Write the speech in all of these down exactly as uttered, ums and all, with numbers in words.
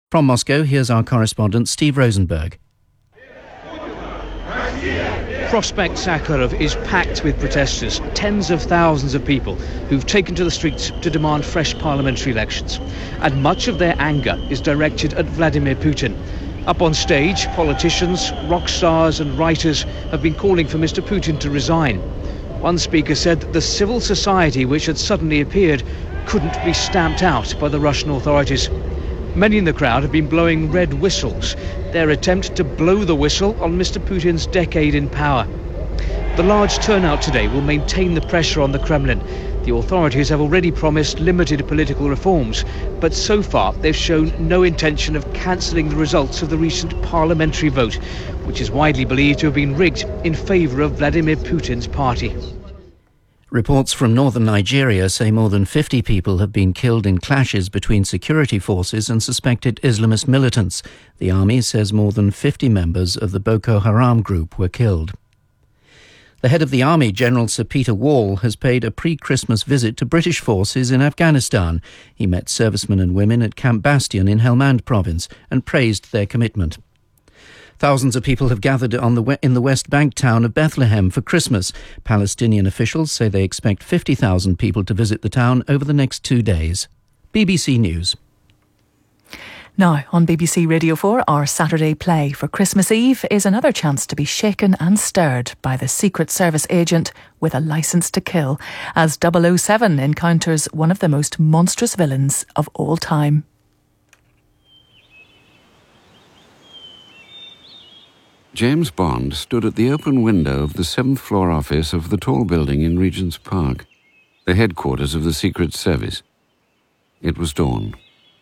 From Moscow, here's our correspondent Steve Rosenberg. Prospect Sakharov is packed with protesters, tens of thousands of people who've taken to the streets to demand fresh parliamentary elections. And much of their anger is directed at Vladimir Putin. Up on stage, politicians, rock stars and writers have been calling for Mister Putin to resign. One speaker said that the civil society which had suddenly appeared couldn't be stamped out by the Russian authorities. Many in the crowd have been blowing red whistles, their attempt to blow the whistle on Mister Putin's decade in power. The large turnout today will maintain the pressure on the Kremlin. The authorities have already promised limited political reforms, but so far they've shown no intention of cancelling the results of the recent parliamentary vote, which is widely believed to have been rigged in favour of Vladimir Putin's party. Reports from northern Nigeria say more than fifty people have been killed in clashes between security forces and suspected Islamist militants. The army says more than fifty members of the Boko Haram group were killed. The head of the army, General Sir Peter Wall, has paid a pre-Christmas visit to British forces in Afghanistan. He met servicemen and women at Camp Bastion in Helmand province and praised their commitment. Thousands of people have gathered on the in the West Bank town of Bethlehem for Christmas. Palestinian officials say they expect fifty thousand people to visit the town over the next two days. B B C News. Now, on B B C Radio four, our Saturday play for Christmas Eve is another chance to be shaken and stirred by the Secret Service agent with a licence to kill, as double oh seven encounters one of the most monstrous villains of all time. James Bond stood at the open window of the seventh floor office of the tall building in Regent's Park, the headquarters of the Secret Service. It was dawn.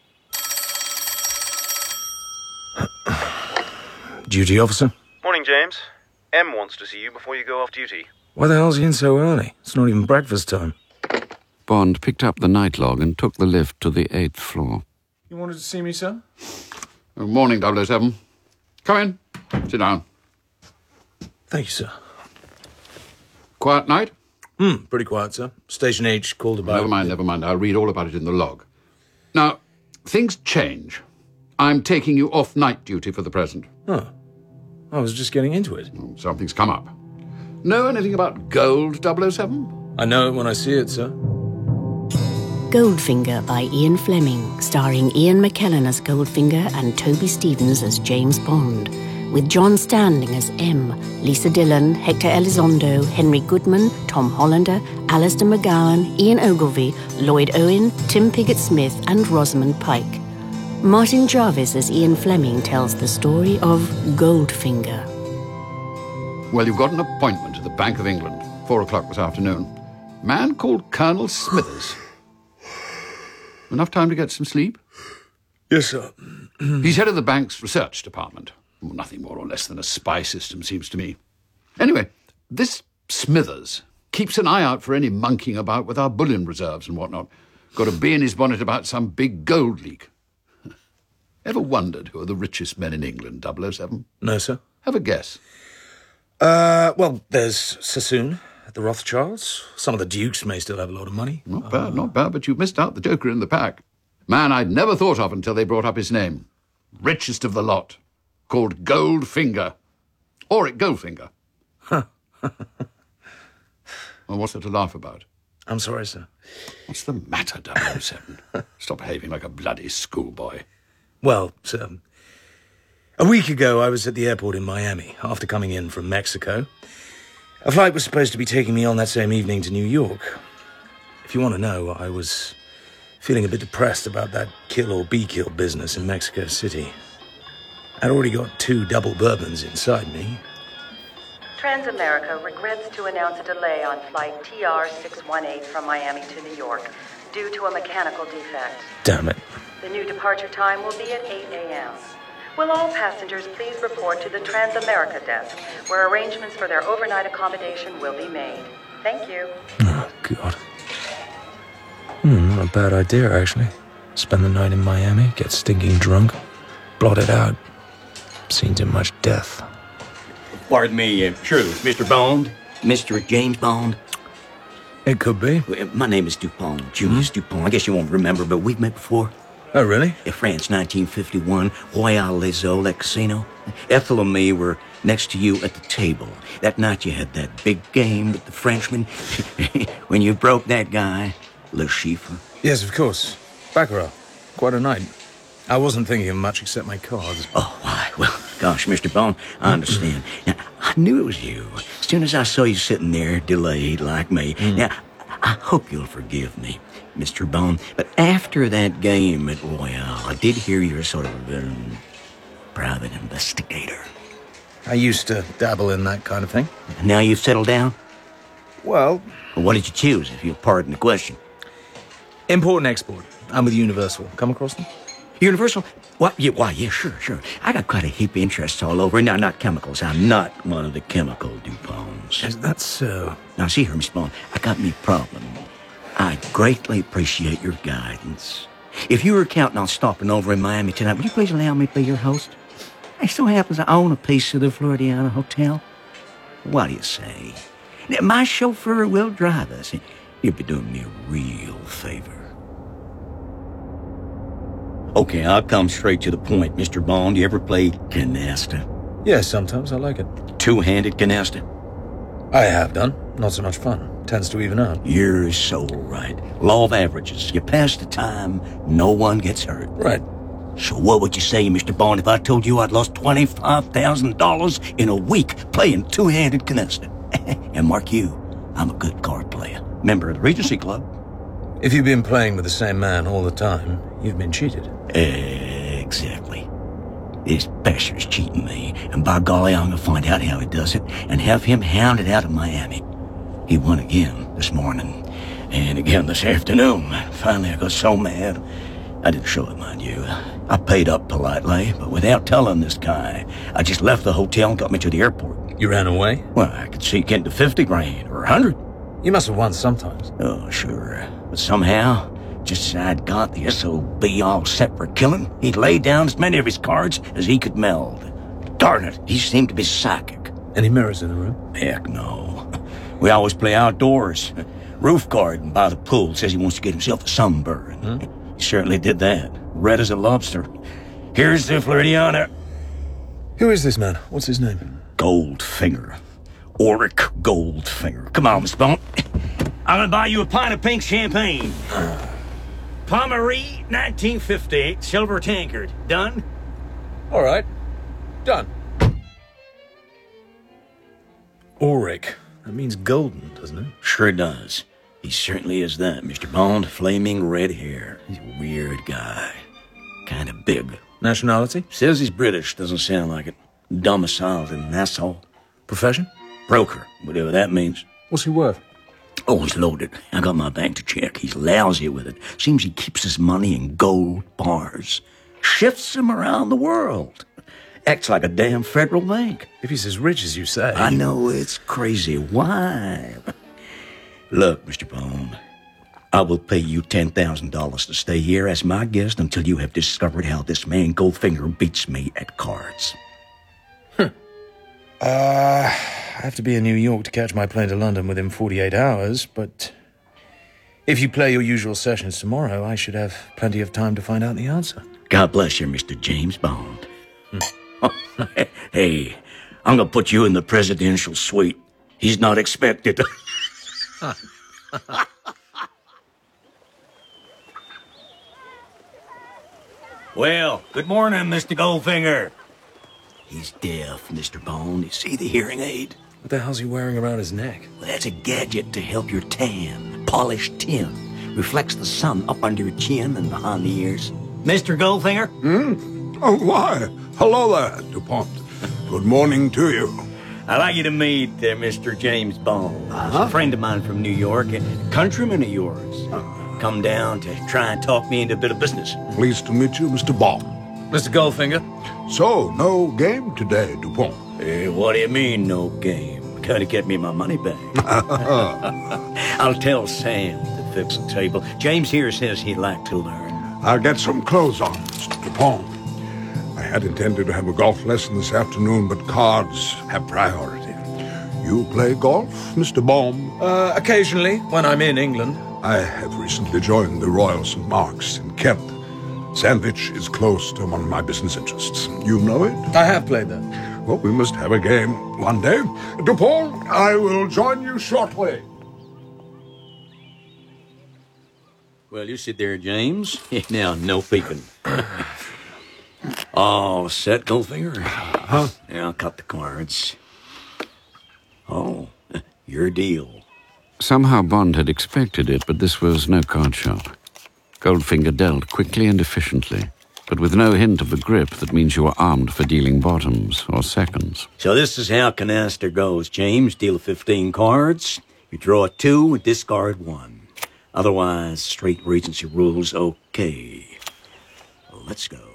Duty officer? Morning, James. M wants to see you before you go off duty. Why the hell's he in so early? It's not even breakfast time. Bond picked up the night log and took the lift to the eighth floor. You wanted to see me, sir? Good morning, double oh seven. Come in. Sit down. Thank you, sir. Quiet night? Hmm, pretty quiet, sir. Station H called about... Never mind, never mind. I'll read all about it in the log. Now, things change. I'm taking you off night duty for the present. Oh. I was just getting into it. Something's come up. Know anything about gold, double oh seven? I know it when I see it, sir. Goldfinger by Ian Fleming, starring Ian McKellen as Goldfinger and Toby Stephens as James Bond, with John Standing as M, Lisa Dillon, Hector Elizondo, Henry Goodman, Tom Hollander, Alistair McGowan, Ian Ogilvy, Lloyd Owen, Tim Piggott-Smith and Rosamund Pike. Martin Jarvis as Ian Fleming tells the story of Goldfinger. Well, you've got an appointment at the Bank of England, four o'clock this afternoon. Man called Colonel Smithers. Enough time to get some sleep? Yes, sir. He's head of the bank's research department. Well, nothing more or less than a spy system, seems to me. Anyway, this Smithers keeps an eye out for any monkeying about with our bullion reserves and whatnot. Got a bee in his bonnet about some big gold leak. Ever wondered who are the richest men in England, double oh seven? No, sir. Have a guess. Uh, well, there's Sassoon, the Rothschilds. Some of the dukes may still have a lot of money. Not bad, not bad, but you've missed out the joker in the pack. Man I'd never thought of until they brought up his name. Richest of the lot. Called Goldfinger. Auric Goldfinger. Huh. Well, what's there to laugh about? I'm sorry, sir. What's the matter, double oh seven? Stop behaving like a bloody schoolboy. Well, sir, a week ago I was at the airport in Miami after coming in from Mexico. A flight was supposed to be taking me on that same evening to New York. If you want to know, I was feeling a bit depressed about that kill or be killed business in Mexico City. I'd already got two double bourbons inside me. Transamerica regrets to announce a delay on flight T R six one eight from Miami to New York due to a mechanical defect. Damn it. The new departure time will be at eight a.m. Will all passengers please report to the Transamerica desk, where arrangements for their overnight accommodation will be made. Thank you. Oh, God. Hmm, not a bad idea, actually. Spend the night in Miami, get stinking drunk, blot it out. Seen too much death. Pardon me, uh, surely it's Mister Bond? Mister James Bond? It could be. My name is Dupont, Julius mm-hmm. Dupont. I guess you won't remember, but we've met before. Oh, really? In France, nineteen fifty-one, Royal Les Eaux, that casino. Ethel and me were next to you at the table. That night you had that big game with the Frenchman. When you broke that guy, Le Chiffre. Yes, of course. Baccarat. Quite a night. I wasn't thinking of much except my cards. Oh, why? Well, gosh, Mister Bond, I understand. Now, I knew it was you. As soon as I saw you sitting there, delayed like me. Mm. Now, I hope you'll forgive me, Mister Bond, but after that game at Royale, I did hear you're sort of a um, private investigator. I used to dabble in that kind of thing. Now you've settled down? Well... well what did you choose, if you'll pardon the question? Import and export. I'm with Universal. Come across them? Universal? What? Yeah, why, yeah, sure, sure. I got quite a heap of interests all over. Now, not chemicals. I'm not one of the chemical DuPonts. Is that so? Now, see here, Miss Bond, I got me a problem. I greatly appreciate your guidance. If you were counting on stopping over in Miami tonight, would you please allow me to be your host? It so happens I own a piece of the Floridiana Hotel. What do you say? Now, my chauffeur will drive us. You'll be doing me a real favor. Okay, I'll come straight to the point, Mister Bond. You ever play canasta? Yes, sometimes. I like it. Two-handed canasta? I have done. Not so much fun. Tends to even out. You're so right. Law of averages. You pass the time, no one gets hurt. Right. So what would you say, Mister Bond, if I told you I'd lost twenty-five thousand dollars in a week playing two-handed canasta? And mark you, I'm a good card player. Member of the Regency Club. If you've been playing with the same man all the time, you've been cheated. Exactly. This bastard's cheating me, and by golly, I'm gonna find out how he does it, and have him hounded out of Miami. He won again this morning, and again this afternoon. Finally, I got so mad, I didn't show it, mind you. I paid up politely, but without telling this guy. I just left the hotel and got me to the airport. You ran away? Well, I could see getting to fifty grand, or a hundred. You must have won sometimes. Oh, sure. But somehow, just as I'd got the S O B all set for killing, he'd laid down as many of his cards as he could meld. Darn it, he seemed to be psychic. Any mirrors in the room? Heck no. We always play outdoors. Roof garden by the pool says he wants to get himself a sunburn. Hmm? He certainly did that. Red as a lobster. Here's the Floridiana. Who is this man? What's his name? Goldfinger. Auric Goldfinger. Come on, Miss Bond. I'm gonna buy you a pint of pink champagne. Pommery, nineteen fifty, silver tankard. Done? All right. Done. Auric. That means golden, doesn't it? Sure does. He certainly is that, Mister Bond. Flaming red hair. He's a weird guy. Kind of big. Nationality? Says he's British. Doesn't sound like it. Domiciled in Nassau. Profession? Broker. Whatever that means. What's he worth? Oh, he's loaded. I got my bank to check. He's lousy with it. Seems he keeps his money in gold bars. Shifts them around the world. Acts like a damn federal bank. If he's as rich as you say. I know, it's crazy. Why? Look, Mister Bond, I will pay you ten thousand dollars to stay here as my guest until you have discovered how this man Goldfinger beats me at cards. Huh. Uh, I have to be in New York to catch my plane to London within forty-eight hours, but if you play your usual sessions tomorrow, I should have plenty of time to find out the answer. God bless you, Mister James Bond. Hmm. Hey, I'm gonna put you in the presidential suite. He's not expected. Well, good morning, Mister Goldfinger. He's deaf, Mister Bond. You see the hearing aid? What the hell's he wearing around his neck? Well, that's a gadget to help your tan. Polished tin. Reflects the sun up under your chin and behind the ears. Mister Goldfinger? Hmm? Oh, why? Hello there, DuPont. Good morning to you. I'd like you to meet uh, Mister James Bond. Uh-huh. He's a friend of mine from New York, a countryman of yours. Uh-huh. Come down to try and talk me into a bit of business. Pleased to meet you, Mister Bond. Mister Goldfinger? So, no game today, DuPont? Uh, what do you mean, no game? Gotta get me my money back. I'll tell Sam to fix the table. James here says he'd like to learn. I'll get some clothes on, Mister DuPont. I had intended to have a golf lesson this afternoon, but cards have priority. You play golf, Mister Baum? Uh, occasionally, when I'm in England. I have recently joined the Royal Saint Mark's in Kent. Sandwich is close to one of my business interests. You know it? I have played that. Well, we must have a game one day. Dupont, I will join you shortly. Well, you sit there, James. Now, no peeking. All set, Goldfinger? Huh? Yeah, I'll cut the cards. Oh, your deal. Somehow Bond had expected it, but this was no card shop. Goldfinger dealt quickly and efficiently, but with no hint of the grip that means you are armed for dealing bottoms or seconds. So this is how canaster goes, James. Deal fifteen cards. You draw two and discard one. Otherwise, straight Regency rules, okay. Let's go.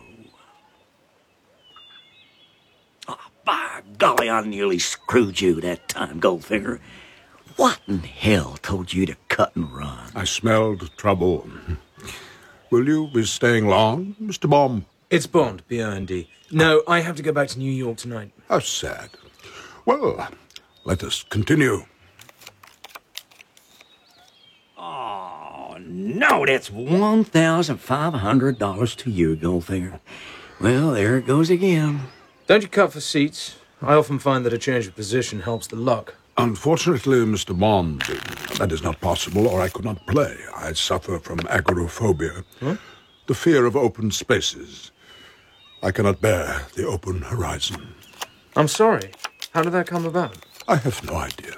Oh, by golly, I nearly screwed you that time, Goldfinger. What in hell told you to cut and run? I smelled trouble. Will you be staying long, Mister Bond? It's Bond, B O N D. No, I have to go back to New York tonight. How sad. Well, let us continue. Oh, no, that's one thousand five hundred dollars to you, Goldfinger. Well, there it goes again. Don't you cut for seats? I often find that a change of position helps the luck. Unfortunately, Mister Bond, that is not possible, or I could not play. I suffer from agoraphobia, huh? the fear of open spaces. I cannot bear the open horizon. I'm sorry. How did that come about? I have no idea.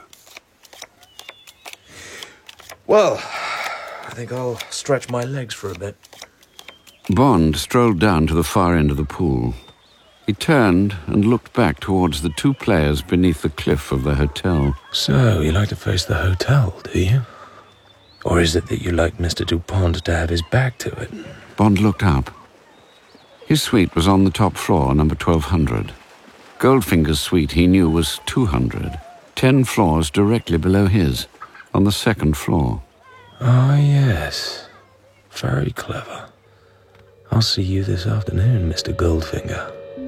Well, I think I'll stretch my legs for a bit. Bond strolled down to the far end of the pool. He turned and looked back towards the two players beneath the cliff of the hotel. So, you like to face the hotel, do you? Or is it that you like Mister Dupont to have his back to it? Bond looked up. His suite was on the top floor, number twelve hundred. Goldfinger's suite, he knew, was two hundred. Ten floors directly below his, on the second floor. Ah, yes. Very clever. I'll see you this afternoon, Mister Goldfinger.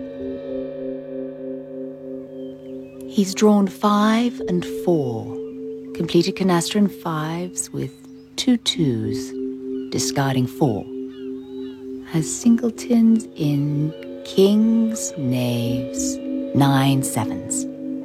He's drawn five and four. Completed canaster in fives with two twos, discarding four. Has singletons in kings, knaves, nine sevens.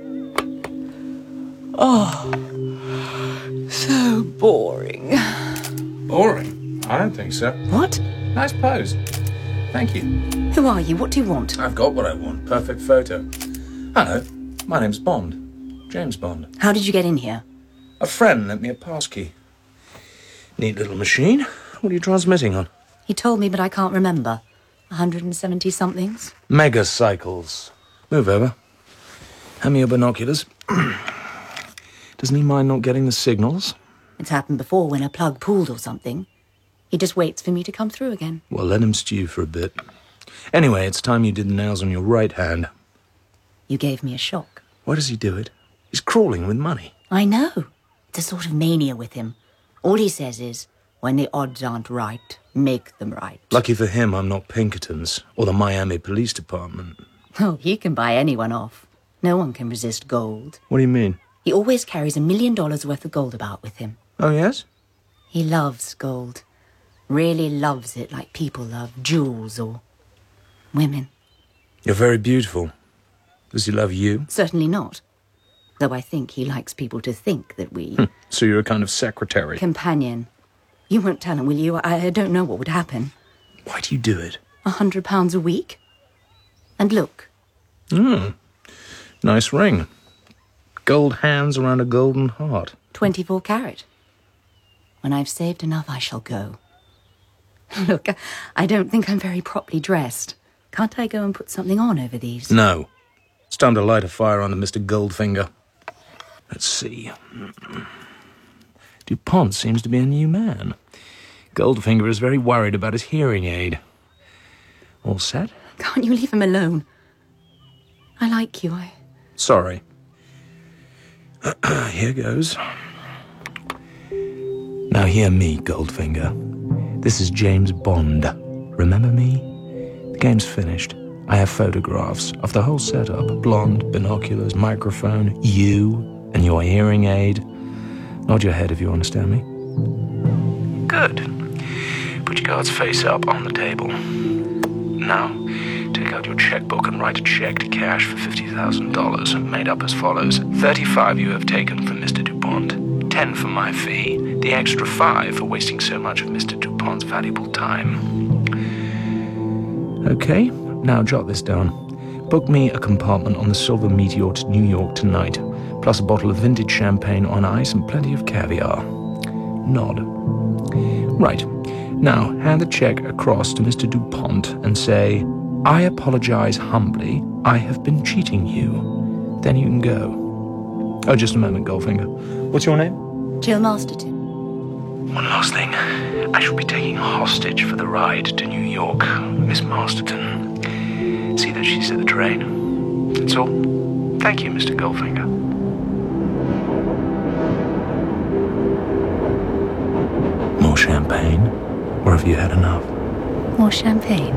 Oh, so boring. Boring? I don't think so. What? Nice pose. Thank you. Who are you? What do you want? I've got what I want. Perfect photo. Hello. My name's Bond. James Bond. How did you get in here? A friend lent me a passkey. Neat little machine. What are you transmitting on? He told me, but I can't remember. one hundred seventy somethings. Megacycles. Move over. Hand me your binoculars. Doesn't he mind not getting the signals? It's happened before when a plug pulled or something. He just waits for me to come through again. Well, let him stew for a bit. Anyway, it's time you did the nails on your right hand. You gave me a shock. Why does he do it? He's crawling with money. I know. It's a sort of mania with him. All he says is, when the odds aren't right, make them right. Lucky for him, I'm not Pinkerton's or the Miami Police Department. Oh, he can buy anyone off. No one can resist gold. What do you mean? He always carries a million dollars worth of gold about with him. Oh, yes? He loves gold. Really loves it like people love jewels or women. You're very beautiful. Does he love you? Certainly not. Though I think he likes people to think that we... Hm. So you're a kind of secretary? Companion. You won't tell him, will you? I, I don't know what would happen. Why do you do it? A hundred pounds a week? And look. Hmm. Nice ring. Gold hands around a golden heart. Twenty-four carat. When I've saved enough, I shall go. Look, I don't think I'm very properly dressed. Can't I go and put something on over these? No. It's time to light a fire under Mister Goldfinger. Let's see. Dupont seems to be a new man. Goldfinger is very worried about his hearing aid. All set? Can't you leave him alone? I like you, I... Sorry. Here goes. Now hear me, Goldfinger. This is James Bond. Remember me? The game's finished. I have photographs of the whole setup. Blonde, binoculars, microphone, you, and your hearing aid. Nod your head if you understand me. Good. Put your cards face up on the table. Now, take out your checkbook and write a check to cash for fifty thousand dollars, made up as follows. thirty-five you have taken from Mister DuPont, ten for my fee, the extra five for wasting so much of Mister DuPont's valuable time. Okay, now jot this down. Book me a compartment on the Silver Meteor to New York tonight, plus a bottle of vintage champagne on ice and plenty of caviar. Nod. Right. Now, hand the check across to Mister DuPont and say, I apologize humbly. I have been cheating you. Then you can go. Oh, just a moment, Goldfinger. What's your name? Jill Masterton. One last thing. I shall be taking a hostage for the ride to New York. Miss Masterton. See that she's at the train. That's all. Thank you, Mister Goldfinger. More champagne? Or have you had enough? More champagne.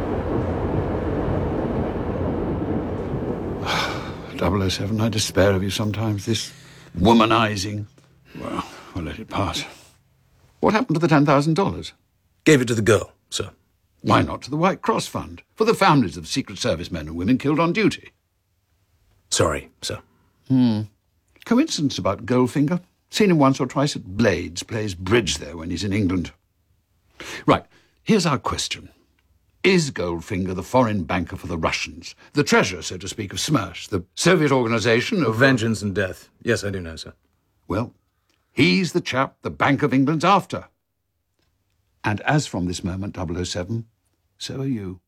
double oh seven, I despair of you sometimes, this womanizing. Well, we'll let it pass. What happened to the ten thousand dollars? Gave it to the girl, sir. Why not to the White Cross Fund, for the families of Secret Service men and women killed on duty? Sorry, sir. Hmm. Coincidence about Goldfinger. Seen him once or twice at Blades, plays bridge there when he's in England. Right, here's our question. Is Goldfinger the foreign banker for the Russians? The treasurer, so to speak, of Smersh, the Soviet organisation of... Vengeance and Death. Yes, I do know, sir. Well, he's the chap the Bank of England's after. And as from this moment, double oh seven, so are you.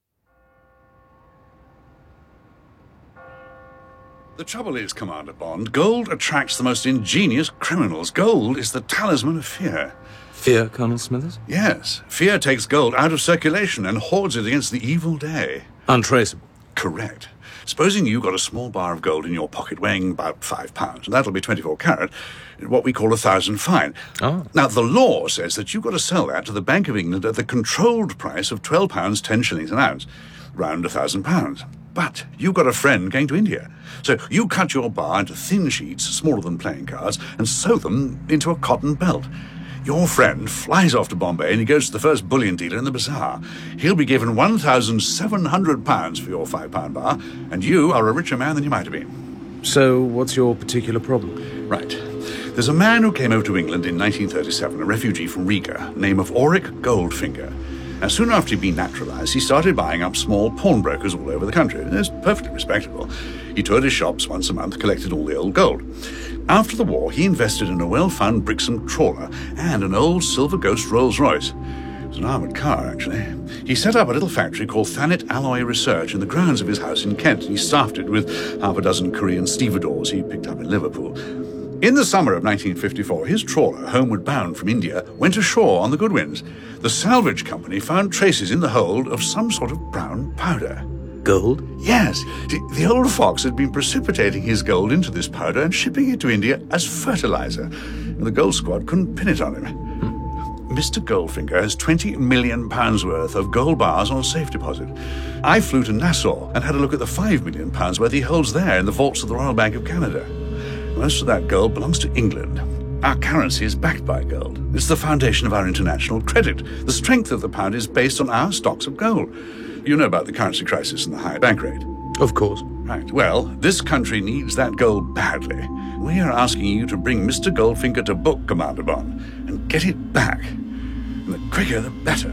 The trouble is, Commander Bond, gold attracts the most ingenious criminals. Gold is the talisman of fear. Fear, Colonel Smithers? Yes. Fear takes gold out of circulation and hoards it against the evil day. Untraceable. Correct. Supposing you got a small bar of gold in your pocket weighing about five pounds, and that'll be twenty-four carat, what we call a thousand fine. Oh. Now, the law says that you've got to sell that to the Bank of England at the controlled price of twelve pounds, ten shillings an ounce. Round a thousand pounds. But you've got a friend going to India. So you cut your bar into thin sheets, smaller than playing cards, and sew them into a cotton belt. Your friend flies off to Bombay and he goes to the first bullion dealer in the bazaar. He'll be given one thousand seven hundred pounds for your five-pound bar, and you are a richer man than you might have been. So what's your particular problem? Right. There's a man who came over to England in nineteen thirty-seven, a refugee from Riga, name of Auric Goldfinger. And soon after he'd been naturalised, he started buying up small pawnbrokers all over the country. It's perfectly respectable. He toured his shops once a month, collected all the old gold. After the war, he invested in a well-found Brixham trawler and an old Silver Ghost Rolls-Royce. It was an armoured car, actually. He set up a little factory called Thanet Alloy Research in the grounds of his house in Kent, and he staffed it with half a dozen Korean stevedores he picked up in Liverpool. In the summer of nineteen fifty-four, his trawler, homeward bound from India, went ashore on the Goodwins. The salvage company found traces in the hold of some sort of brown powder. Gold? Yes. The old fox had been precipitating his gold into this powder and shipping it to India as fertilizer. And the gold squad couldn't pin it on him. Hmm. Mister Goldfinger has twenty million pounds worth of gold bars on safe deposit. I flew to Nassau and had a look at the five million pounds worth he holds there in the vaults of the Royal Bank of Canada. Most of that gold belongs to England. Our currency is backed by gold. It's the foundation of our international credit. The strength of the pound is based on our stocks of gold. You know about the currency crisis and the high bank rate. Of course. Right. Well, this country needs that gold badly. We are asking you to bring Mister Goldfinger to book, Commander Bond, and get it back. And the quicker the better.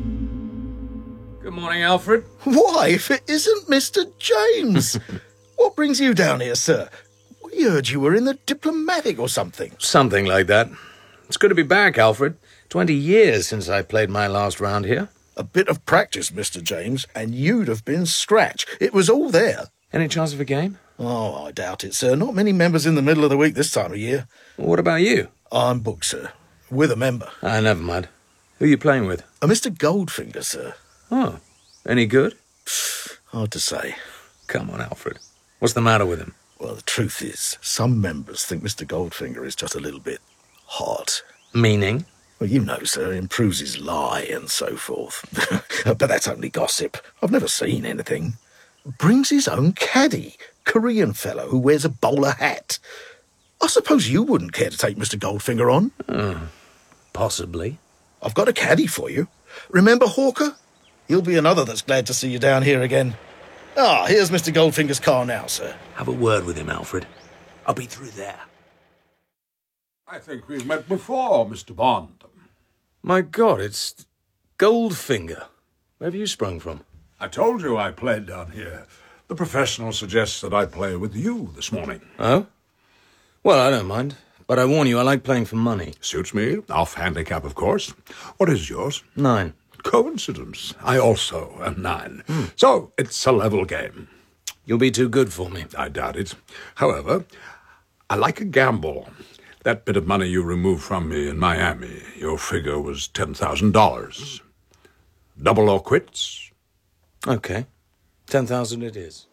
Good morning, Alfred. Why, if it isn't Mister James? What brings you down here, sir? We heard you were in the diplomatic or something. Something like that. It's good to be back, Alfred. Twenty years since I played my last round here. A bit of practice, Mister James, and you'd have been scratch. It was all there. Any chance of a game? Oh, I doubt it, sir. Not many members in the middle of the week this time of year. Well, what about you? I'm booked, sir. With a member. Ah, never mind. Who are you playing with? A Mister Goldfinger, sir. Oh, any good? Hard to say. Come on, Alfred. What's the matter with him? Well, the truth is, some members think Mister Goldfinger is just a little bit hot. Meaning? Well, you know, sir, improves his lie and so forth. But that's only gossip. I've never seen anything. Brings his own caddy, Korean fellow who wears a bowler hat. I suppose you wouldn't care to take Mister Goldfinger on? Oh, possibly. I've got a caddy for you. Remember Hawker? He'll be another that's glad to see you down here again. Ah, here's Mister Goldfinger's car now, sir. Have a word with him, Alfred. I'll be through there. I think we've met before, Mister Bond. My God, it's Goldfinger. Where have you sprung from? I told you I played down here. The professional suggests that I play with you this morning. Oh? Well, I don't mind. But I warn you, I like playing for money. Suits me. Off handicap, of course. What is yours? Nine. Coincidence. I also am nine. Hmm. So, it's a level game. You'll be too good for me. I doubt it. However, I like a gamble. That bit of money you removed from me in Miami, your figure was ten thousand dollars. Double or quits? Okay. ten thousand it is.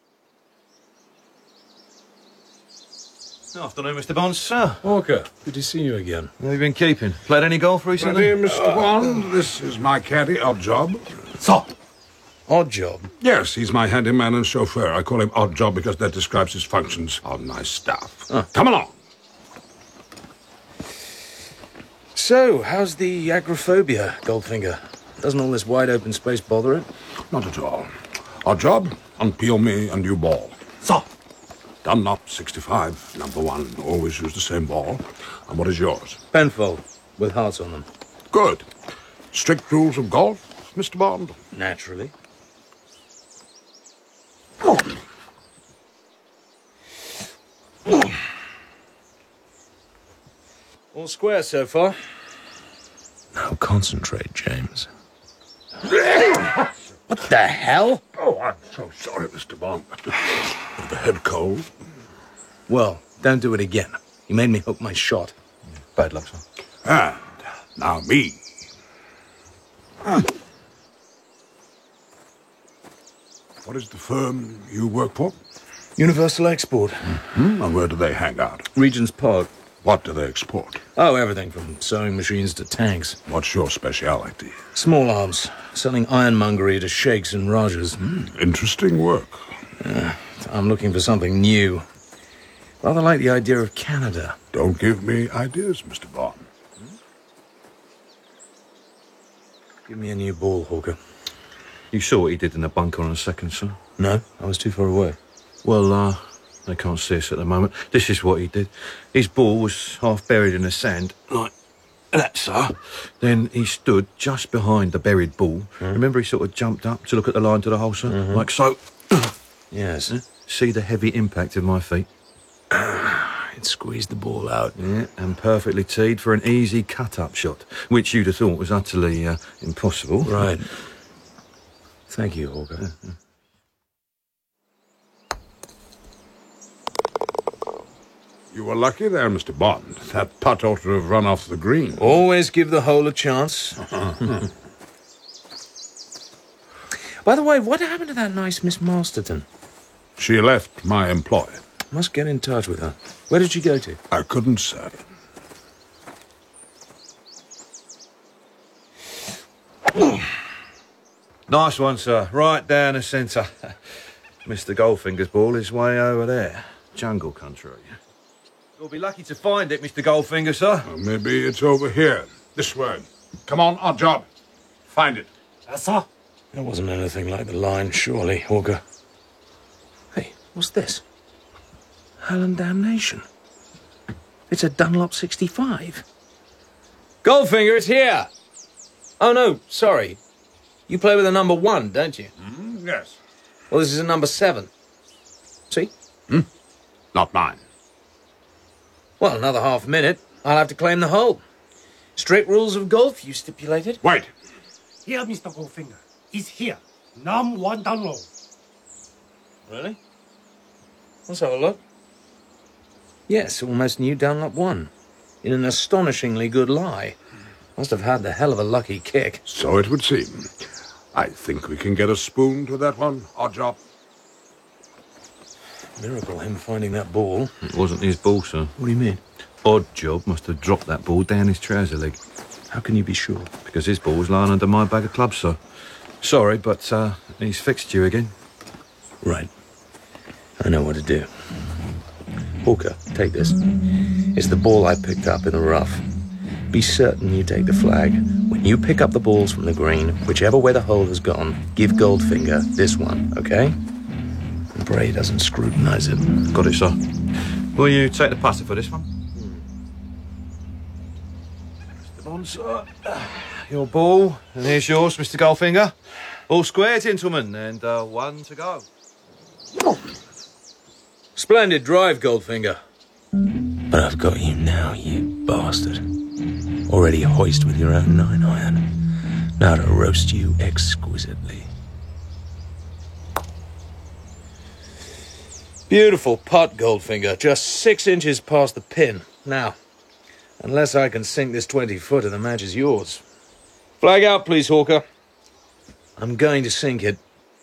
Afternoon, Mister Bond, sir. Walker, good to see you again. How have you been keeping? Played any golf recently? Ready, Mister Bond? This is my caddy, Odd Job. So, Odd Job? Yes, he's my handyman and chauffeur. I call him Odd Job because that describes his functions on my staff. Oh. Come along. So, how's the agoraphobia, Goldfinger? Doesn't all this wide open space bother it? Not at all. Odd Job, unpeel me a new ball. So, Dunlop sixty-five, number one. Always use the same ball. And what is yours? Penfold, with hearts on them. Good. Strict rules of golf, Mister Bond? Naturally. Oh. Oh. All square so far. Now concentrate, James. What the hell? Oh, I'm so sorry, Mister Bond. Bit of a head cold. Well, don't do it again. You made me hook my shot. Bad luck, sir. And now me. Ah. What is the firm you work for? Universal Export. Mm-hmm. And where do they hang out? Regent's Park. What do they export? Oh, everything from sewing machines to tanks. What's your speciality? Small arms. Selling ironmongery to sheikhs and rajas. Mm, interesting work. Uh, I'm looking for something new. Rather like the idea of Canada. Don't give me ideas, Mister Bond. Hmm? Give me a new ball, Hawker. You saw what he did in the bunker on a second, sir? No, I was too far away. Well, uh, they can't see us at the moment. This is what he did. His ball was half buried in the sand, like that, sir. Then he stood just behind the buried ball. Mm. Remember, he sort of jumped up to look at the line to the hole, sir? Mm-hmm. Like so. Yes. See the heavy impact of my feet? It squeezed the ball out. Yeah, and perfectly teed for an easy cut-up shot, which you'd have thought was utterly uh, impossible. Right. Thank you, Hawker. Yeah, yeah. You were lucky there, Mister Bond. That putt ought to have run off the green. Always give the hole a chance. By the way, what happened to that nice Miss Masterton? She left my employ. Must get in touch with her. Where did she go to? I couldn't say. Nice one, sir. Right down the centre. Mister Goldfinger's ball is way over there. Jungle country. You'll be lucky to find it, Mister Goldfinger, sir. Well, maybe it's over here. This way. Come on, Odd Job. Find it. Yes, sir. That wasn't anything like the line, surely, Hawker. Hey, what's this? Hell and damnation. It's a Dunlop sixty-five. Goldfinger, it's here! Oh, no, sorry. You play with a number one, don't you? Mm, yes. Well, this is a number seven. See? Hmm? Not mine. Well, another half minute. I'll have to claim the hole. Strict rules of golf, you stipulated. Wait. Here, Mister Goldfinger. He's here. Num one down low. Really? Let's have a look. Yes, almost new Dunlop one. In an astonishingly good lie. Must have had the hell of a lucky kick. So it would seem. I think we can get a spoon to that one, Odd Job. Miracle him finding that ball. It wasn't his ball, sir. What do you mean? Odd Job must have dropped that ball down his trouser leg. How can you be sure? Because his ball was lying under my bag of clubs, sir. Sorry, but uh, he's fixed you again. Right. I know what to do. Hawker, take this. It's the ball I picked up in the rough. Be certain you take the flag. When you pick up the balls from the green, whichever way the hole has gone, give Goldfinger this one, okay? And Bray doesn't scrutinise it. Got it, sir. Will you take the putter for this one? Mister Bond, sir. Your ball, and here's yours, Mister Goldfinger. All square, gentlemen, and uh, one to go. Splendid drive, Goldfinger. But I've got you now, you bastard. Already hoist with your own nine iron. Now to roast you exquisitely. Beautiful putt, Goldfinger. Just six inches past the pin. Now, unless I can sink this twenty-footer, the match is yours. Flag out, please, Hawker. I'm going to sink it.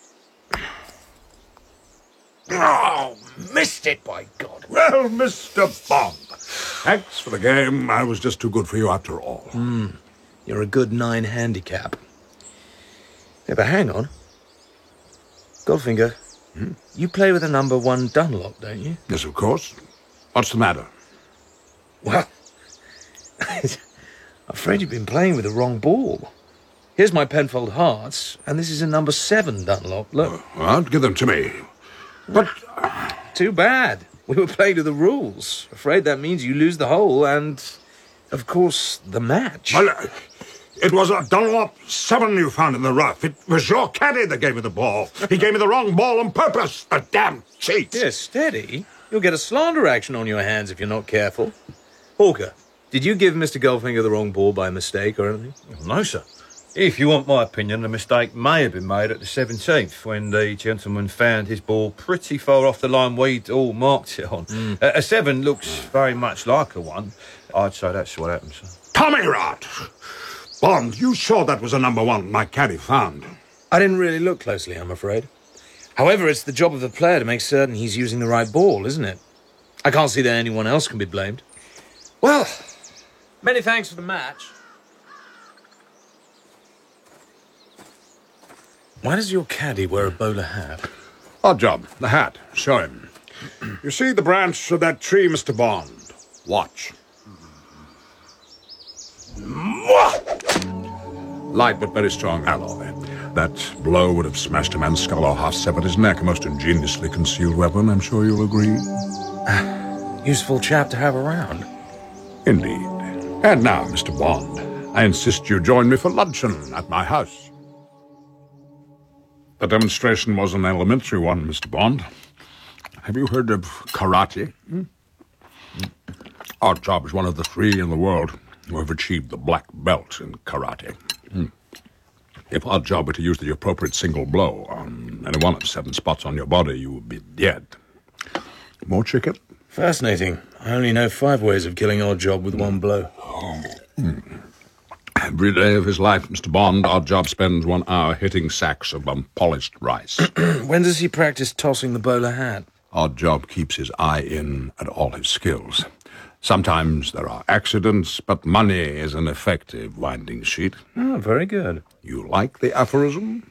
Oh, missed it, by God. Well, Mister Bond, thanks for the game. I was just too good for you after all. Hmm. You're a good nine handicap. Yeah, but hang on. Goldfinger, hmm? You play with a number one Dunlop, don't you? Yes, of course. What's the matter? Well, I'm afraid you've been playing with the wrong ball. Here's my Penfold Hearts, and this is a number seven Dunlop. Look. Well, give them to me. But... Too bad. We were playing to the rules. Afraid that means you lose the hole and, of course, the match. Well, uh, it was a Dunlop seven you found in the rough. It was your caddy that gave me the ball. He gave me the wrong ball on purpose. The damn cheat. Yes, steady. You'll get a slander action on your hands if you're not careful. Hawker, did you give Mister Goldfinger the wrong ball by mistake or anything? No, sir. If you want my opinion, the mistake may have been made at the seventeenth when the gentleman found his ball pretty far off the line we'd all marked it on. Mm. Uh, a seven looks very much like a one. I'd say that's what happened, sir. Tommy Rot! Bond, you sure that was a number one my caddy found? I didn't really look closely, I'm afraid. However, it's the job of the player to make certain he's using the right ball, isn't it? I can't see that anyone else can be blamed. Well, many thanks for the match. Why does your caddy wear a bowler hat? Odd job. The hat. Show him. You see the branch of that tree, Mister Bond? Watch. Light but very strong alloy. That blow would have smashed a man's skull or half severed his neck. A most ingeniously concealed weapon, I'm sure you'll agree. Useful chap to have around. Indeed. And now, Mister Bond, I insist you join me for luncheon at my house. The demonstration was an elementary one, Mister Bond. Have you heard of karate? Hmm? Our job is one of the three in the world who have achieved the black belt in karate. Hmm. If our job were to use the appropriate single blow on any one of seven spots on your body, you would be dead. More chicken? Fascinating. I only know five ways of killing our job with one blow. Oh. Hmm. Every day of his life, Mister Bond, our job spends one hour hitting sacks of unpolished rice. When does he practice tossing the bowler hat? Our job keeps his eye in at all his skills. Sometimes there are accidents, but money is an effective winding sheet. Oh, very good. You like the aphorism?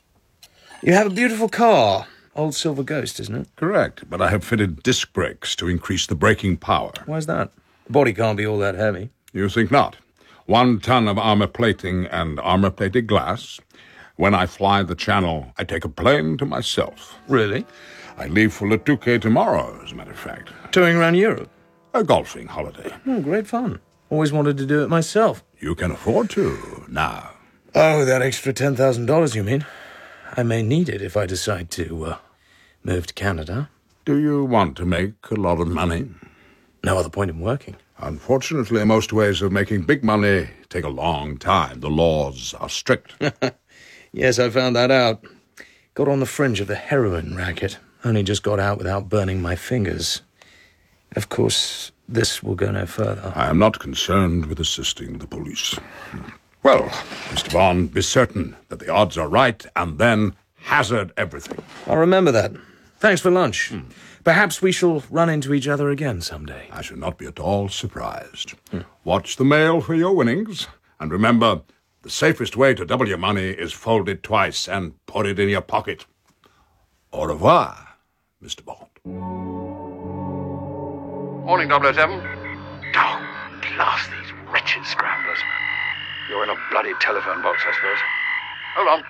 You have a beautiful car. Old Silver Ghost, isn't it? Correct, but I have fitted disc brakes to increase the braking power. Why's that? The body can't be all that heavy. You think not? One ton of armor plating and armor-plated glass. When I fly the channel, I take a plane to myself. Really? I leave for Le Touquet tomorrow, as a matter of fact. Touring around Europe? A golfing holiday. Oh, great fun. Always wanted to do it myself. You can afford to, now. Oh, that extra ten thousand dollars, you mean? I may need it if I decide to uh, move to Canada. Do you want to make a lot of money? No other point in working. Unfortunately, most ways of making big money take a long time. The laws are strict. Yes, I found that out. Got on the fringe of the heroin racket. Only just got out without burning my fingers. Of course, this will go no further. I am not concerned with assisting the police. Well, Mister Bond, be certain that the odds are right, and then hazard everything. I'll remember that. Thanks for lunch. Hmm. Perhaps we shall run into each other again someday. I should not be at all surprised. Hmm. Watch the mail for your winnings, and remember, the safest way to double your money is fold it twice and put it in your pocket. Au revoir, Mister Bond. Morning, double oh seven. Oh, blast these wretched scraps. You're in a bloody telephone box, I suppose. Hold on.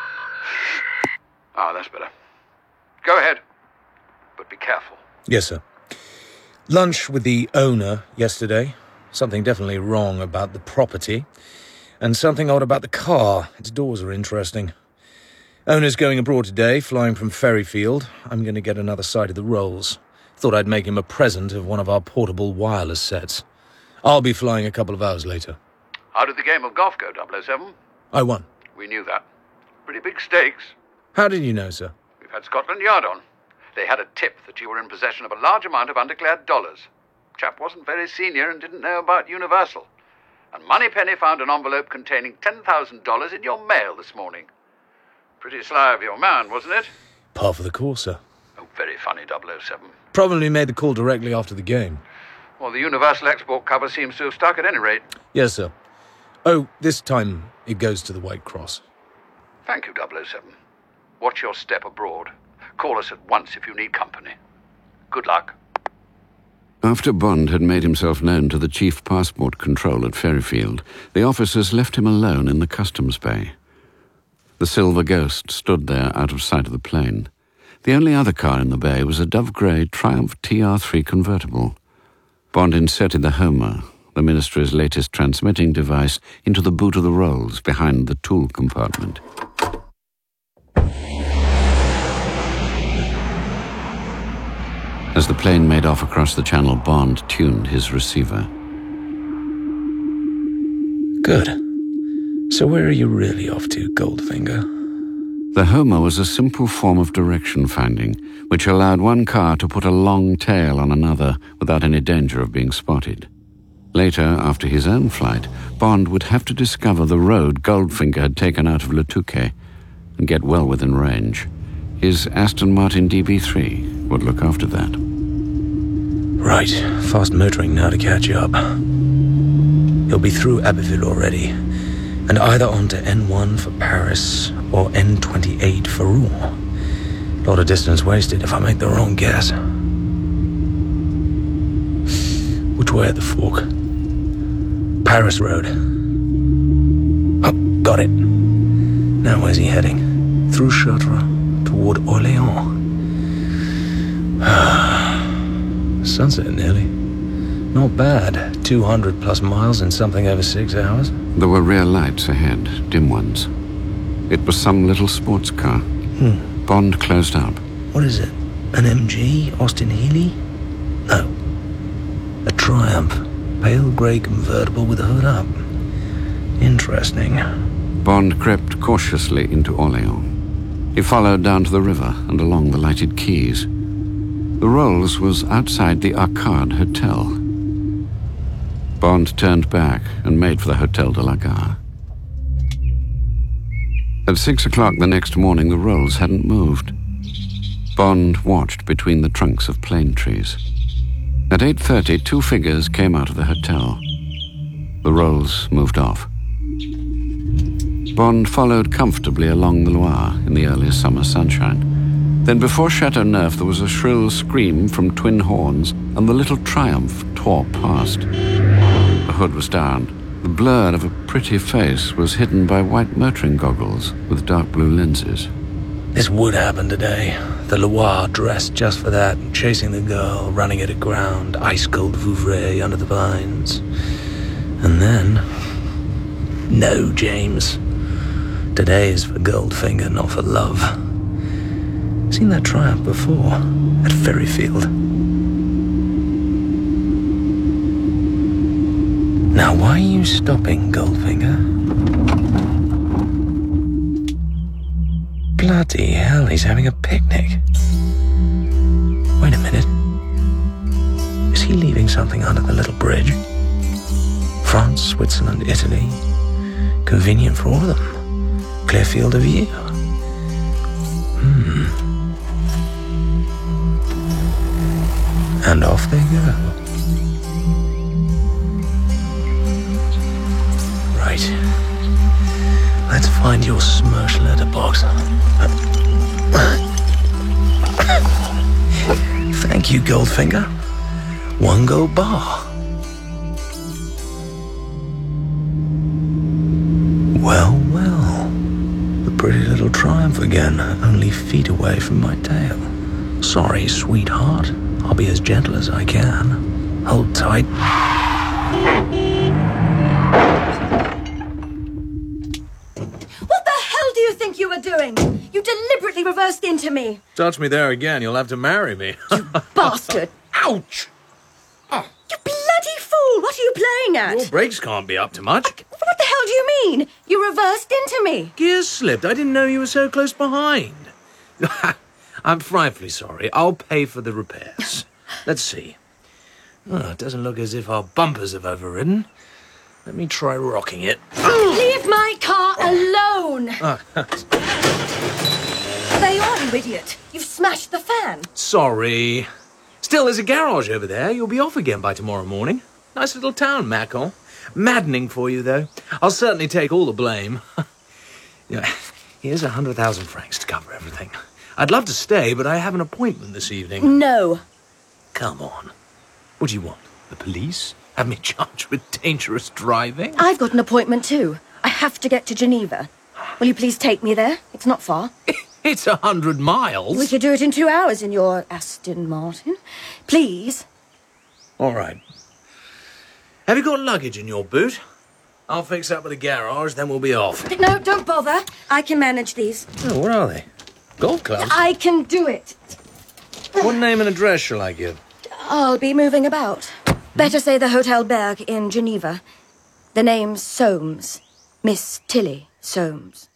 Ah, that's better. Go ahead. But be careful. Yes, sir. Lunch with the owner yesterday. Something definitely wrong about the property. And something odd about the car. Its doors are interesting. Owner's going abroad today, flying from Ferryfield. I'm going to get another sight of the rolls. Thought I'd make him a present of one of our portable wireless sets. I'll be flying a couple of hours later. How did the game of golf go, double oh seven? I won. We knew that. Pretty big stakes. How did you know, sir? We've had Scotland Yard on. They had a tip that you were in possession of a large amount of undeclared dollars. Chap wasn't very senior and didn't know about Universal. And Moneypenny found an envelope containing ten thousand dollars in your mail this morning. Pretty sly of your man, wasn't it? Par for the course, sir. Oh, very funny, double oh seven. Probably made the call directly after the game. Well, the Universal export cover seems to have stuck at any rate. Yes, sir. Oh, this time it goes to the White Cross. Thank you, double oh seven. Watch your step abroad. Call us at once if you need company. Good luck. After Bond had made himself known to the chief passport control at Ferryfield, the officers left him alone in the customs bay. The Silver Ghost stood there out of sight of the plane. The only other car in the bay was a dove-grey Triumph T R three convertible. Bond inserted the Homer, the Ministry's latest transmitting device, into the boot of the Rolls behind the tool compartment. As the plane made off across the channel, Bond tuned his receiver. Good. So where are you really off to, Goldfinger? The Homer was a simple form of direction finding, which allowed one car to put a long tail on another without any danger of being spotted. Later, after his own flight, Bond would have to discover the road Goldfinger had taken out of Le Touquet and get well within range. His Aston Martin D B three would look after that. Right, fast motoring now to catch up. He'll be through Abbeville already, and either on to N one for Paris or N twenty-eight for Rouen. Lot of distance wasted if I make the wrong guess. Which way at the fork? Paris Road. Oh, got it. Now where's he heading? Through Chartres, toward Orléans. Sunset nearly. Not bad. two hundred plus miles in something over six hours. There were rear lights ahead, dim ones. It was some little sports car. Hmm. Bond closed up. What is it? An M G? Austin Healey? No. A Triumph. Pale grey convertible with the hood up. Interesting. Bond crept cautiously into Orléans. He followed down to the river and along the lighted quays. The Rolls was outside the Arcade Hotel. Bond turned back and made for the Hotel de la Gare. At six o'clock the next morning, the Rolls hadn't moved. Bond watched between the trunks of plane trees. At eight thirty, two figures came out of the hotel. The Rolls moved off. Bond followed comfortably along the Loire in the early summer sunshine. Then before Chateauneuf there was a shrill scream from twin horns, and the little Triumph tore past. The hood was down. The blur of a pretty face was hidden by white motoring goggles with dark blue lenses. This would happen today. The Loire dressed just for that, chasing the girl, running it aground, ice-cold Vouvray under the vines. And then... No, James. Today is for Goldfinger, not for love. Seen that Triumph before, at Ferryfield. Now, why are you stopping, Goldfinger? Bloody hell, he's having a picnic. Wait a minute. Is he leaving something under the little bridge? France, Switzerland, Italy. Convenient for all of them. Clear field of view. Hmm. And off they go. Right. Let's find your Smersh letterbox. Thank you, Goldfinger. One gold bar. Well, well. The pretty little triumph again, only feet away from my tail. Sorry, sweetheart. I'll be as gentle as I can. Hold tight. What the hell do you think you were doing? You deliberately reversed into me. Touch me there again, you'll have to marry me. You bastard. Ouch! You bloody fool! What are you playing at? Your brakes can't be up to much. What the hell do you mean? You reversed into me. Gears slipped. I didn't know you were so close behind. I'm frightfully sorry. I'll pay for the repairs. Let's see. Oh, it doesn't look as if our bumpers have overridden. Let me try rocking it. Leave my car alone! Ah, There you are, you idiot. You've smashed the fan. sorry. Still, there's a garage over there. You'll be off again by tomorrow morning. Nice little town, Macon. Maddening for you, though. I'll certainly take all the blame. Yeah, here's a hundred thousand francs to cover everything. I'd love to stay, but I have an appointment this evening. No. Come on. What do you want? The police? Have me charged with dangerous driving? I've got an appointment too. I have to get to Geneva. Will you please take me there? It's not far. It's a hundred miles. We could do it in two hours in your Aston Martin. Please. All right. Have you got luggage in your boot? I'll fix up at the garage, then we'll be off. No, don't bother. I can manage these. Oh, what are they? Golf clubs? I can do it. What name and address shall I give? I'll be moving about. Better say the Hotel Berg in Geneva. The name's Soames. Miss Tilly Soames.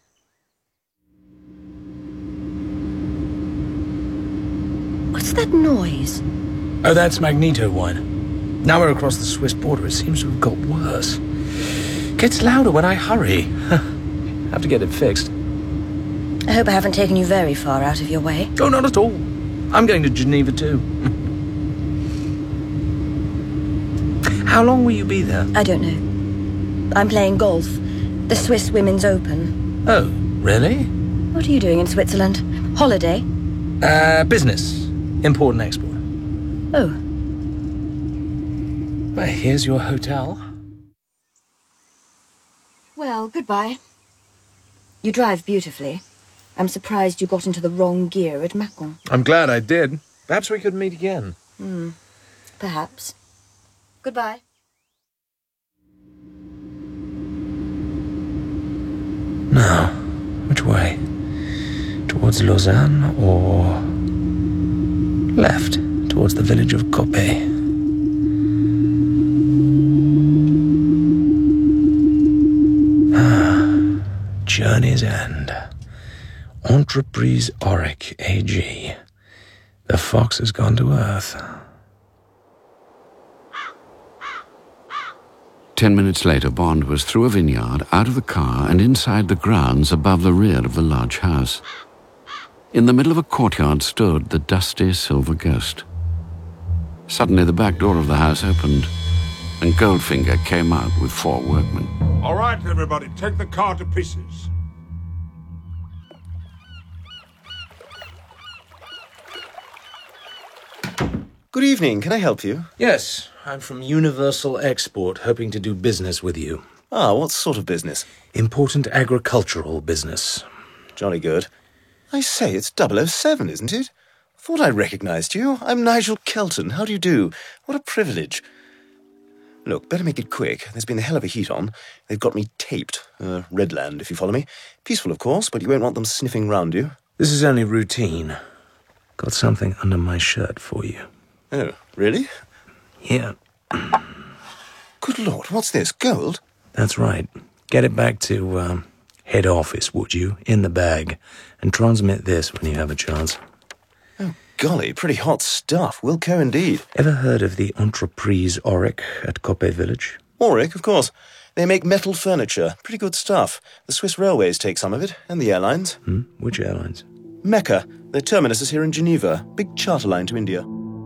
What's that noise? Oh, that's Magneto wine. Now we're across the Swiss border, it seems to have got worse. Gets louder when I hurry. Have to get it fixed. I hope I haven't taken you very far out of your way. Oh, not at all. I'm going to Geneva too. How long will you be there? I don't know. I'm playing golf. The Swiss Women's Open. Oh, really? What are you doing in Switzerland? Holiday? Uh, business. Import and export. Oh. Well, here's your hotel. Well, goodbye. You drive beautifully. I'm surprised you got into the wrong gear at Macon. I'm glad I did. Perhaps we could meet again. Hmm. Perhaps. Goodbye. Now, which way? Towards Lausanne or left towards the village of Coppet? Ah, Journey's End. Entreprise Auric A G. The fox has gone to earth. Ten minutes later, Bond was through a vineyard, out of the car, and inside the grounds above the rear of the large house. In the middle of a courtyard stood the dusty silver ghost. Suddenly, the back door of the house opened, and Goldfinger came out with four workmen. All right, everybody, take the car to pieces. Good evening. Can I help you? Yes, I'm from Universal Export, hoping to do business with you. Ah, what sort of business? Important agricultural business. Jolly good. I say, it's double oh seven, isn't it? Thought I recognised you. I'm Nigel Kelton. How do you do? What a privilege. Look, better make it quick. There's been a hell of a heat on. They've got me taped. Uh, Redland, if you follow me. Peaceful, of course, but you won't want them sniffing round you. This is only routine. Got something under my shirt for you. Oh, really? Yeah. Good Lord, what's this? Gold? That's right. Get it back to um, head office, would you? In the bag. And transmit this when you have a chance. Oh, golly, pretty hot stuff. Wilco indeed. Ever heard of the Entreprise Auric at Coppet Village? Auric, of course. They make metal furniture. Pretty good stuff. The Swiss Railways take some of it, and the airlines. Hmm? Which airlines? Mecca. Their terminus is here in Geneva. Big charter line to India.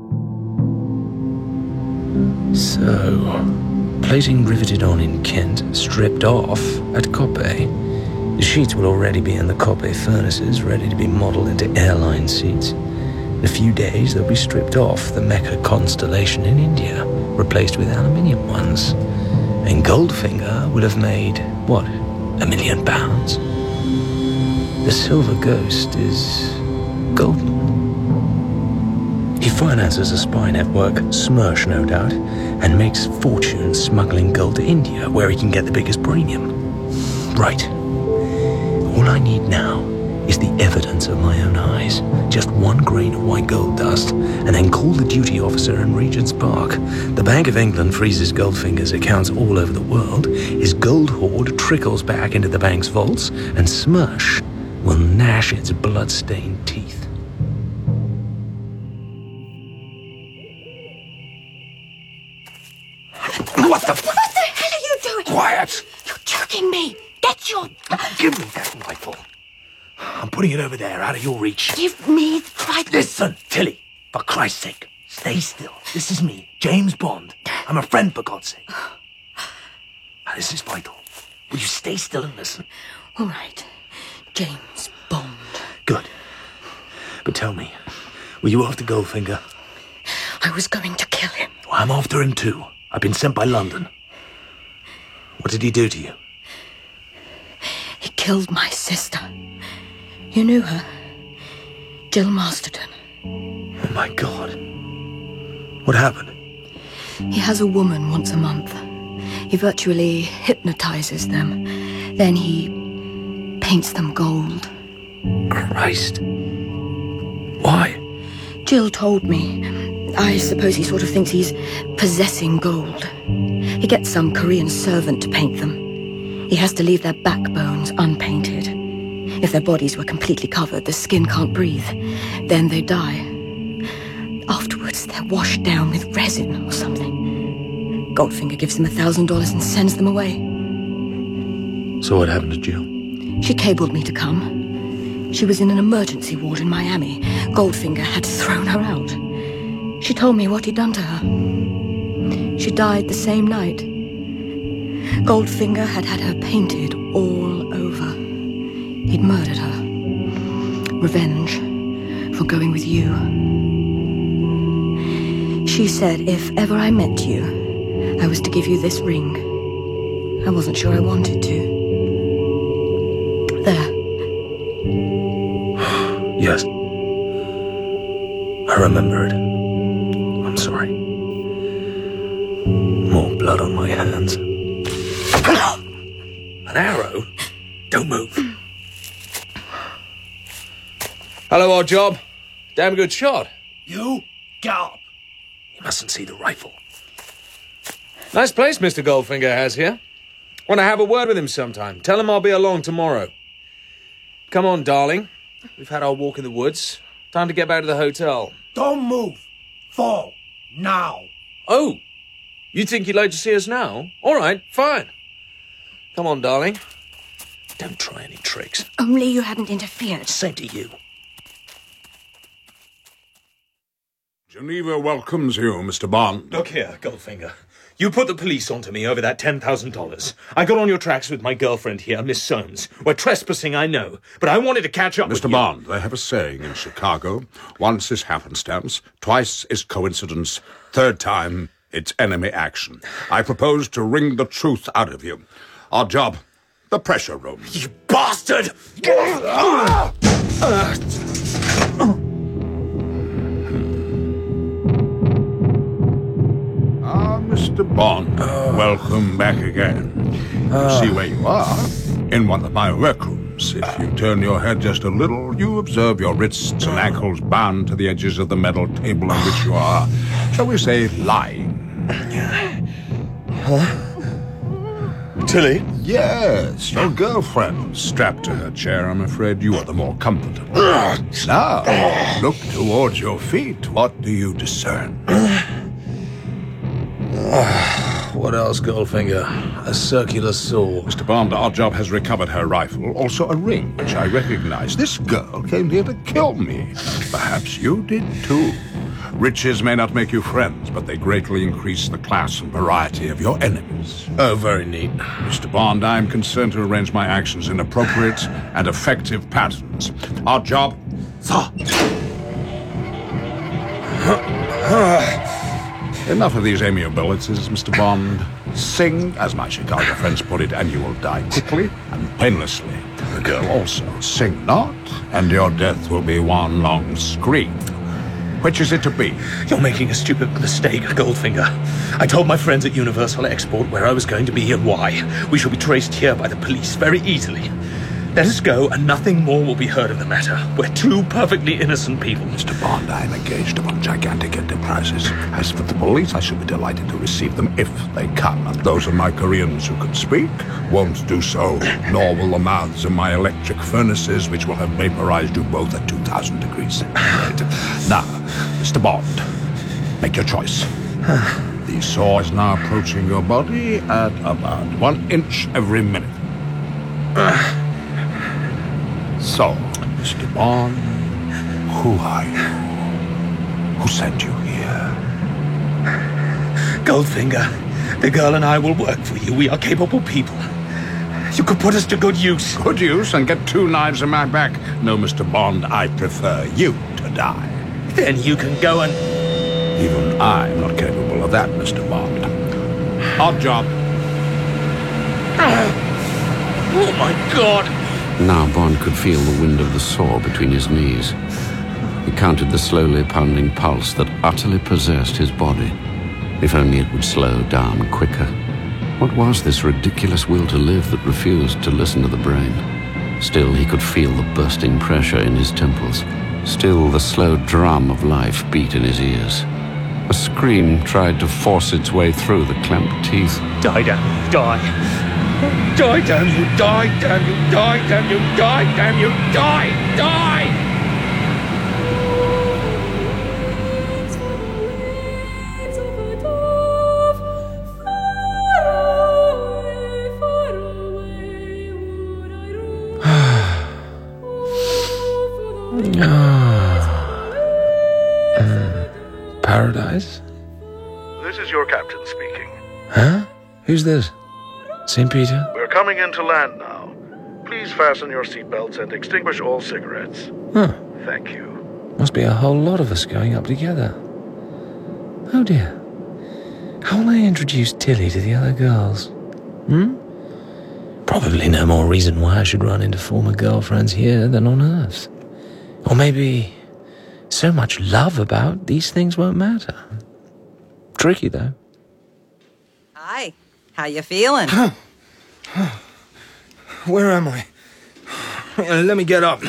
So, plating riveted on in Kent, stripped off at Coppet. The sheets will already be in the Coppet furnaces, ready to be modelled into airline seats. In a few days, they'll be stripped off the Mecca constellation in India, replaced with aluminium ones. And Goldfinger will have made, what, A million pounds. The Silver Ghost is gold lord. He finances a spy network, Smersh no doubt, and makes fortunes smuggling gold to India, where he can get the biggest premium. Right. All I need now is the evidence of my own eyes. Just one grain of white gold dust, and then call the duty officer in Regent's Park. The Bank of England freezes Goldfinger's accounts all over the world. His gold hoard trickles back into the bank's vaults, and Smersh will gnash its blood-stained teeth. What the... What the hell are you doing? Quiet! You're jerking me. Get your... Give me that rifle. I'm putting it over there, out of your reach. Give me the rifle. Listen, Tilly, for Christ's sake, stay still. This is me, James Bond. I'm a friend, for God's sake. Now, this is vital. Will you stay still and listen? All right. James Bond. Good. But tell me, were you after Goldfinger? I was going to kill him. Well, I'm after him too. I've been sent by London. What did he do to you? He killed my sister. You knew her. Jill Masterton. Oh, my God. What happened? He has a woman once a month. He virtually hypnotizes them. Then he paints them gold. Christ. Why? Jill told me. I suppose he sort of thinks he's possessing gold. He gets some Korean servant to paint them. He has to leave their backbones unpainted. If their bodies were completely covered, the skin can't breathe. Then they die. Afterwards, they're washed down with resin or something. Goldfinger gives them a thousand dollars and sends them away. So what happened to Jill? She cabled me to come. She was in an emergency ward in Miami. Goldfinger had thrown her out. She told me what he'd done to her. She died the same night. Goldfinger had had her painted all over. He'd murdered her. Revenge for going with you. She said if ever I met you, I was to give you this ring. I wasn't sure I wanted to. There. Yes. I remember it. I'm sorry. More blood on my hands. An arrow? Don't move. Hello, odd job. Damn good shot. You get up. You mustn't see the rifle. Nice place Mister Goldfinger has here. Want to have a word with him sometime. Tell him I'll be along tomorrow. Come on, darling. We've had our walk in the woods. Time to get back to the hotel. Don't move. Fall. Now. Oh, you think you'd like to see us now? All right, fine. Come on, darling. Don't try any tricks. Only you hadn't interfered. Same to you. Geneva welcomes you, Mister Bond. Look here, Goldfinger. You put the police onto me over that ten thousand dollars. I got on your tracks with my girlfriend here, Miss Soames. We're trespassing, I know, but I wanted to catch up Mister with you. Bond, they have a saying in Chicago. Once is happenstance, twice is coincidence, third time it's enemy action. I propose to wring the truth out of you. Our job, the pressure room. You bastard! Ah, Mister Bond, welcome back again. You see where you are? In one of my workrooms. If you turn your head just a little, you observe your wrists and ankles bound to the edges of the metal table on which you are, shall we say, lying. Huh? Tilly? Yes, your girlfriend. Strapped to her chair, I'm afraid you are the more comfortable. Now, look towards your feet. What do you discern? What else, Goldfinger? A circular saw. Mister Bond, our job has recovered her rifle, also a ring, which I recognize. This girl came here to kill me. Perhaps you did too. Riches may not make you friends, but they greatly increase the class and variety of your enemies. Oh, very neat. Mister Bond, I am concerned to arrange my actions in appropriate and effective patterns. Our job... Sir! Enough of these amiabilities, Mister Bond. Sing, as my Chicago friends put it, and you will die quickly and painlessly. The girl also. Sing not, and your death will be one long scream. Which is it to be? You're making a stupid mistake, Goldfinger. I told my friends at Universal Export where I was going to be and why. We shall be traced here by the police very easily. Let us go, and nothing more will be heard of the matter. We're two perfectly innocent people. Mister Bond, I am engaged upon gigantic enterprises. As for the police, I shall be delighted to receive them if they come. And those of my Koreans who can speak won't do so, nor will the mouths of my electric furnaces, which will have vaporized you both at two thousand degrees centigrade. Now, Mister Bond, make your choice. The saw is now approaching your body at about one inch every minute. So, Mister Bond, who are you? Who sent you here? Goldfinger, the girl and I will work for you. We are capable people. You could put us to good use. Good use and get two knives in my back? No, Mister Bond, I prefer you to die. Then you can go and... Even I'm not capable of that, Mister Bond. Odd job. Oh, my God! Now Bond could feel the wind of the saw between his knees. He counted the slowly pounding pulse that utterly possessed his body. If only it would slow down quicker. What was this ridiculous will to live that refused to listen to the brain? Still, he could feel the bursting pressure in his temples. Still, the slow drum of life beat in his ears. A scream tried to force its way through the clamped teeth. Die, damn you, die! Die, damn you, die, damn you, die, damn you, die, damn you, die, die! Paradise? This is your captain speaking. Huh? Who's this? Saint Peter? We're coming in to land now. Please fasten your seatbelts and extinguish all cigarettes. Huh. Thank you. Must be a whole lot of us going up together. Oh dear. How will I introduce Tilly to the other girls? Hmm? Probably no more reason why I should run into former girlfriends here than on Earth. Or maybe so much love about these things won't matter. Tricky, though. Hi. How you feeling? Where am I? Let me get up.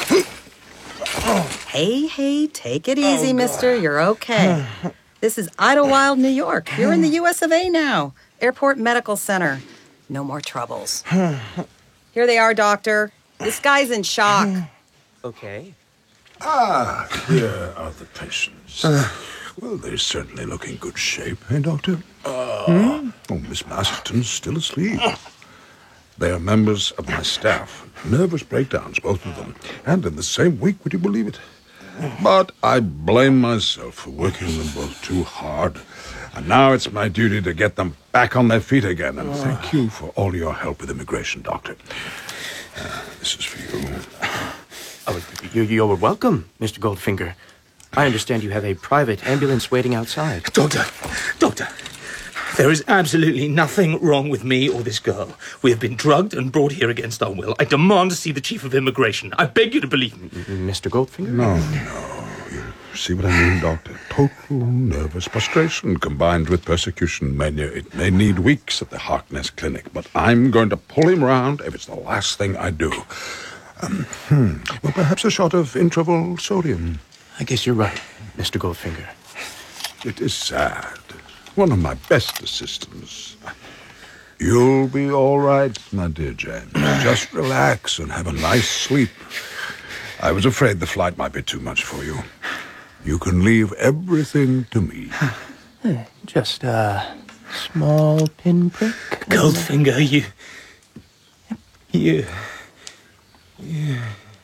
Hey, hey, take it easy, oh, mister. You're okay. This is Idlewild, New York. You're in the U S of A now. Airport Medical Center. No more troubles. Here they are, doctor. This guy's in shock. Okay. Ah, here are the patients. Uh, well, they certainly look in good shape, eh, Doctor? Uh, hmm? Oh, Miss Masterton's still asleep. They are members of my staff. Nervous breakdowns, both of them. And in the same week, would you believe it? But I blame myself for working them both too hard. And now it's my duty to get them back on their feet again. And thank you for all your help with immigration, Doctor. Uh, this is for you. Oh, you're welcome, Mister Goldfinger. I understand you have a private ambulance waiting outside. Doctor, doctor, there is absolutely nothing wrong with me or this girl. We have been drugged and brought here against our will. I demand to see the Chief of Immigration. I beg you to believe me. Mister Goldfinger? No, no. You see what I mean, Doctor? Total nervous frustration combined with persecution mania. It may need weeks at the Harkness Clinic, but I'm going to pull him round if it's the last thing I do. Um, hmm. Well, perhaps a shot of intraval sodium. I guess you're right, Mister Goldfinger. It is sad. One of my best assistants. You'll be all right, my dear James. Just relax and have a nice sleep. I was afraid the flight might be too much for you. You can leave everything to me. Just a small pinprick. Goldfinger, you... You... You...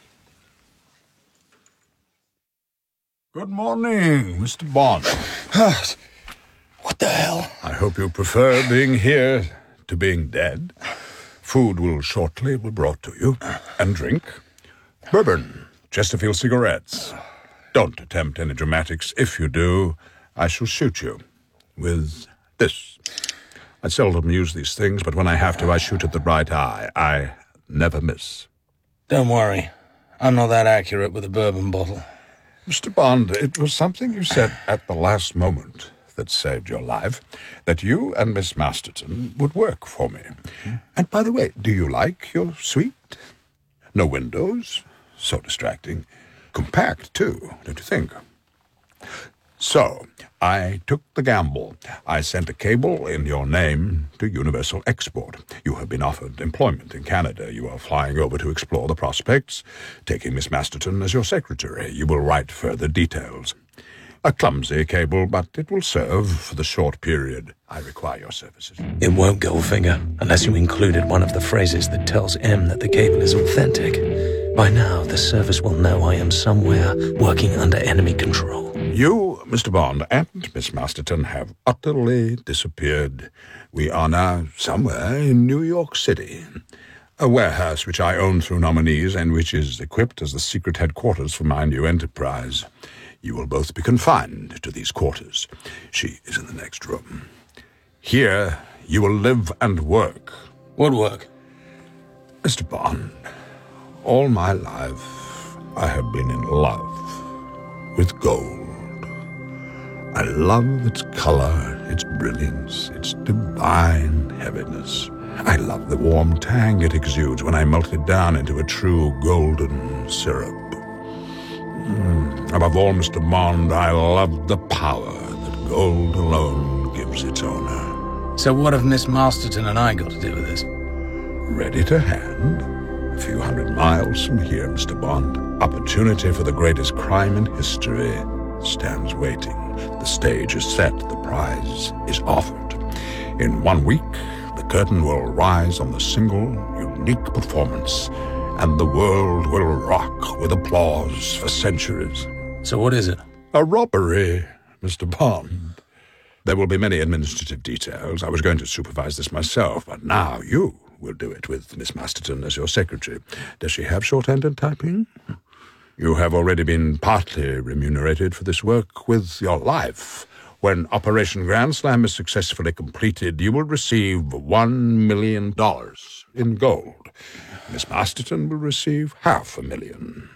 Good morning, Mister Bond. What the hell? I hope you prefer being here to being dead. Food will shortly be brought to you. And drink. Bourbon. Chesterfield cigarettes. Don't attempt any dramatics. If you do, I shall shoot you. With this. I seldom use these things, but when I have to, I shoot at the right eye. I never miss. Don't worry. I'm not that accurate with a bourbon bottle. Mister Bond, it was something you said at the last moment that saved your life, that you and Miss Masterton would work for me. And by the way, do you like your suite? No windows, so distracting. Compact, too, don't you think? So, I took the gamble. I sent a cable in your name to Universal Export. You have been offered employment in Canada. You are flying over to explore the prospects, taking Miss Masterton as your secretary. You will write further details. A clumsy cable, but it will serve for the short period I require your services. It won't, Goldfinger, unless you included one of the phrases that tells M that the cable is authentic. By now, the service will know I am somewhere working under enemy control. You, Mister Bond, and Miss Masterton have utterly disappeared. We are now somewhere in New York City. A warehouse which I own through nominees and which is equipped as the secret headquarters for my new enterprise. You will both be confined to these quarters. She is in the next room. Here, you will live and work. What work? Mister Bond, all my life I have been in love with gold. I love its color, its brilliance, its divine heaviness. I love the warm tang it exudes when I melt it down into a true golden syrup. Mm. Above all, Mister Bond, I love the power that gold alone gives its owner. So what have Miss Masterton and I got to do with this? Ready to hand. A few hundred miles from here, Mister Bond. Opportunity for the greatest crime in history stands waiting. The stage is set, the prize is offered. In one week, the curtain will rise on the single, unique performance, and the world will rock with applause for centuries. So what is it? A robbery, Mister Bond. There will be many administrative details. I was going to supervise this myself, but now you will do it with Miss Masterton as your secretary. Does she have shorthand and typing? You have already been partly remunerated for this work with your life. When Operation Grand Slam is successfully completed, you will receive one million dollars in gold. Miss Masterton will receive half a million.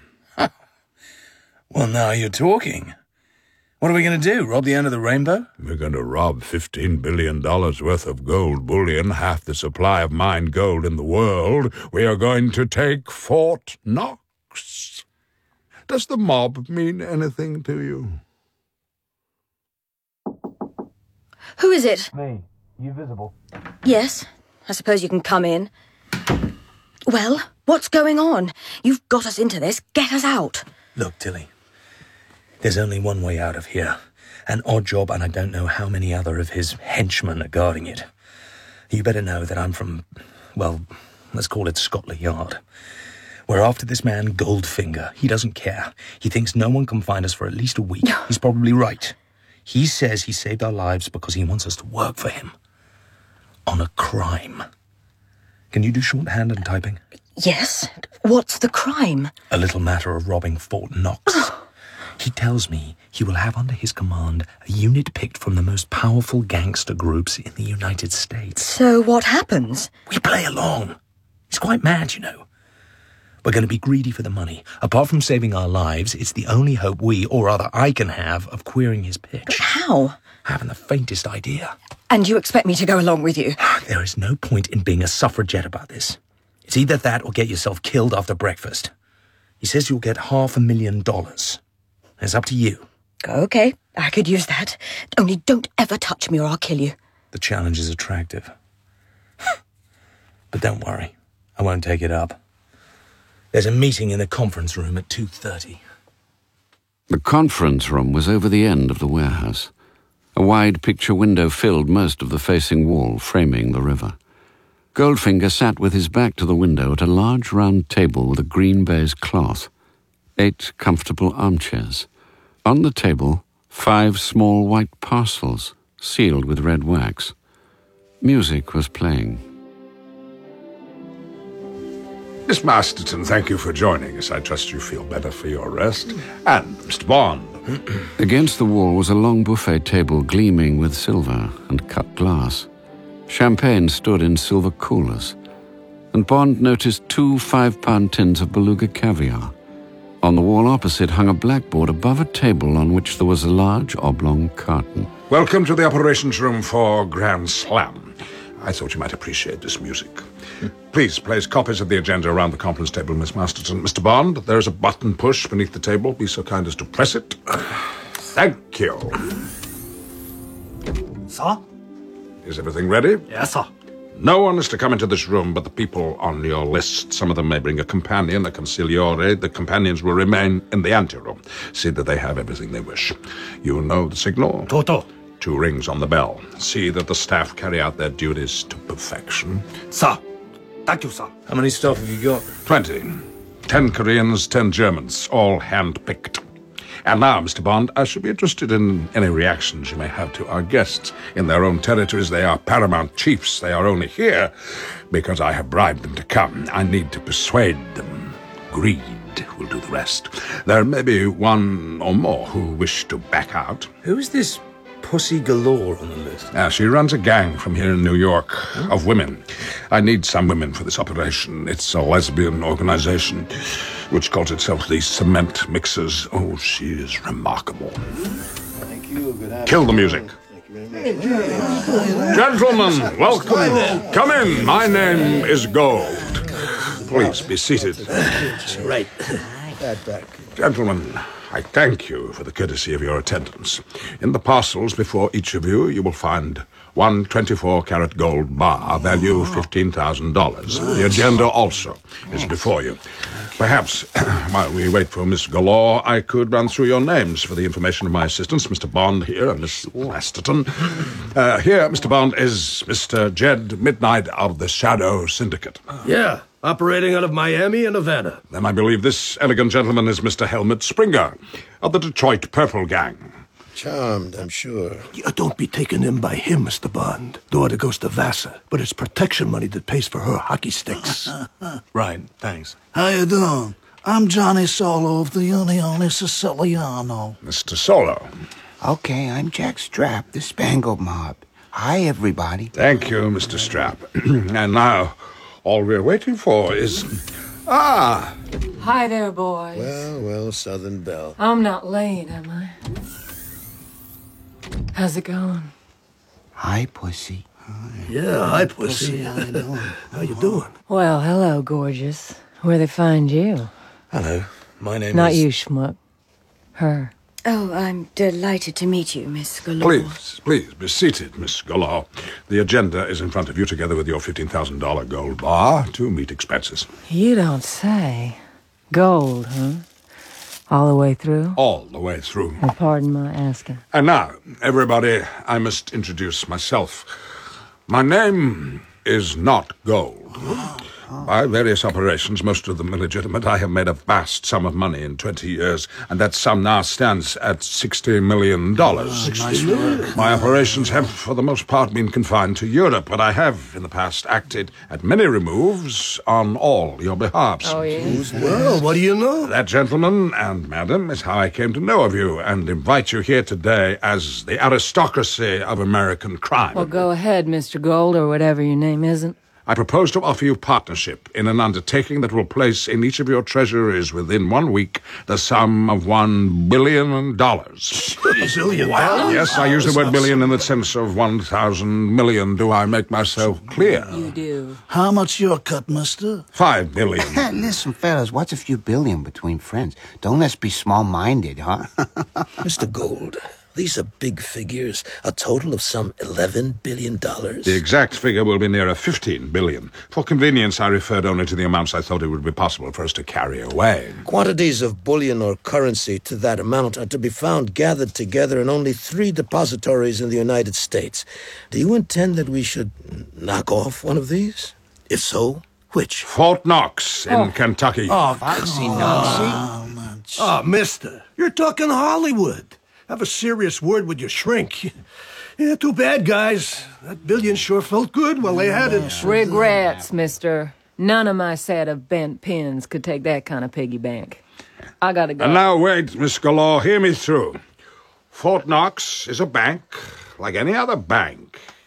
Well, now you're talking. What are we going to do, rob the end of the rainbow? We're going to rob fifteen billion dollars worth of gold bullion, half the supply of mined gold in the world. We are going to take Fort Knox. Does the mob mean anything to you? Who is it? Me. You visible? Yes. I suppose you can come in. Well, what's going on? You've got us into this. Get us out. Look, Tilly. There's only one way out of here. An odd job, and I don't know how many other of his henchmen are guarding it. You better know that I'm from, well, let's call it Scotland Yard. We're after this man, Goldfinger. He doesn't care. He thinks no one can find us for at least a week. He's probably right. He says he saved our lives because he wants us to work for him. On a crime. Can you do shorthand and typing? Yes. What's the crime? A little matter of robbing Fort Knox. He tells me he will have under his command a unit picked from the most powerful gangster groups in the United States. So what happens? We play along. He's quite mad, you know. We're going to be greedy for the money. Apart from saving our lives, it's the only hope we, or rather I, can have of queering his pitch. But how? Haven't the faintest idea. And you expect me to go along with you? There is no point in being a suffragette about this. It's either that or get yourself killed after breakfast. He says you'll get half a million dollars. It's up to you. Okay, I could use that. Only don't ever touch me or I'll kill you. The challenge is attractive. But don't worry, I won't take it up. There's a meeting in the conference room at two thirty. The conference room was over the end of the warehouse. A wide picture window filled most of the facing wall, framing the river. Goldfinger sat with his back to the window at a large round table with a green baize cloth. Eight comfortable armchairs. On the table, five small white parcels, sealed with red wax. Music was playing. Miss Masterton, thank you for joining us. I trust you feel better for your rest. And Mister Bond. Against the wall was a long buffet table gleaming with silver and cut glass. Champagne stood in silver coolers, and Bond noticed two five-pound tins of beluga caviar. On the wall opposite hung a blackboard above a table on which there was a large oblong curtain. Welcome to the operations room for Grand Slam. I thought you might appreciate this music. Please place copies of the agenda around the conference table, Miss Masterton. Mister Bond, there is a button push beneath the table. Be so kind as to press it. Thank you. Sir? Is everything ready? Yes, sir. No one is to come into this room but the people on your list. Some of them may bring a companion, a consigliere. The companions will remain in the anteroom. See that they have everything they wish. You know the signal? Toto. Two rings on the bell. See that the staff carry out their duties to perfection. Sir. Thank you, sir. How many staff have you got? Twenty. Ten Koreans, ten Germans, all hand-picked. And now, Mister Bond, I should be interested in any reactions you may have to our guests. In their own territories, they are paramount chiefs. They are only here because I have bribed them to come. I need to persuade them. Greed will do the rest. There may be one or more who wish to back out. Who is this Pussy Galore on the list? Now, she runs a gang from here in New York of women. I need some women for this operation. It's a lesbian organization which calls itself the Cement Mixers. Oh, she is remarkable. Thank you. Good afternoon. Kill the music. Gentlemen, welcome. Come in. My name is Gold. Please be seated. Right. That back. Gentlemen, I thank you for the courtesy of your attendance. In the parcels before each of you, you will find one twenty-four karat gold bar, value fifteen thousand dollars. The agenda also is before you. Perhaps, while we wait for Miss Galore, I could run through your names for the information of my assistants, Mister Bond here and Miss Masterton. Uh, here, Mister Bond, is Mister Jed Midnight of the Shadow Syndicate. Yeah. Operating out of Miami and Havana. Then I believe this elegant gentleman is Mister Helmut Springer of the Detroit Purple Gang. Charmed, I'm sure. You don't be taken in by him, Mister Bond. Daughter goes to Vassar, but it's protection money that pays for her hockey sticks. Right, thanks. How you doing? I'm Johnny Solo of the Unione Siciliano. Mister Solo. Okay, I'm Jack Strap, the Spangled Mob. Hi, everybody. Thank you, Mister Strap. And now, all we're waiting for is... Ah! Hi there, boys. Well, well, Southern Belle. I'm not late, am I? How's it going? Hi, Pussy. Yeah, hi, Pussy. How you doing? How you doing? Well, hello, gorgeous. Where'd they find you? Hello. My name Not is... you, schmuck. Her. Oh, I'm delighted to meet you, Miss Galore. Please, please, be seated, Miss Galore. The agenda is in front of you, together with your fifteen thousand dollars gold bar to meet expenses. You don't say. Gold, huh? All the way through? All the way through. Oh, pardon my asking. And now, everybody, I must introduce myself. My name is not Gold. By various operations, most of them illegitimate, I have made a vast sum of money in twenty years, and that sum now stands at sixty million dollars. Nice work. My operations have, for the most part, been confined to Europe, but I have, in the past, acted at many removes on all your behalfs. Oh, yes? Well, what do you know? That, gentlemen and madam, is how I came to know of you and invite you here today as the aristocracy of American crime. Well, go ahead, Mister Gold, or whatever your name isn't. I propose to offer you partnership in an undertaking that will place in each of your treasuries within one week the sum of one billion dollars. Billion dollars? Yes, I use the word billion in the sense of one thousand million. Do I make myself clear? You do. How much your cut, mister? Five billion. Listen, fellas, what's a few billion between friends? Don't let's be small-minded, huh? Mister Gold, these are big figures. A total of some eleven billion dollars. The exact figure will be nearer fifteen billion. For convenience, I referred only to the amounts I thought it would be possible for us to carry away. Quantities of bullion or currency to that amount are to be found gathered together in only three depositories in the United States. Do you intend that we should knock off one of these? If so, which? Fort Knox in Oh. Kentucky. Oh, Foxy come Noxy. on. Oh, mister, you're talking Hollywood. Have a serious word with your shrink. Yeah, too bad, guys. That billion sure felt good while they had it. Regrets, mister. None of my set of bent pins could take that kind of piggy bank. I gotta go. And now wait, Miss Galore, hear me through. Fort Knox is a bank like any other bank.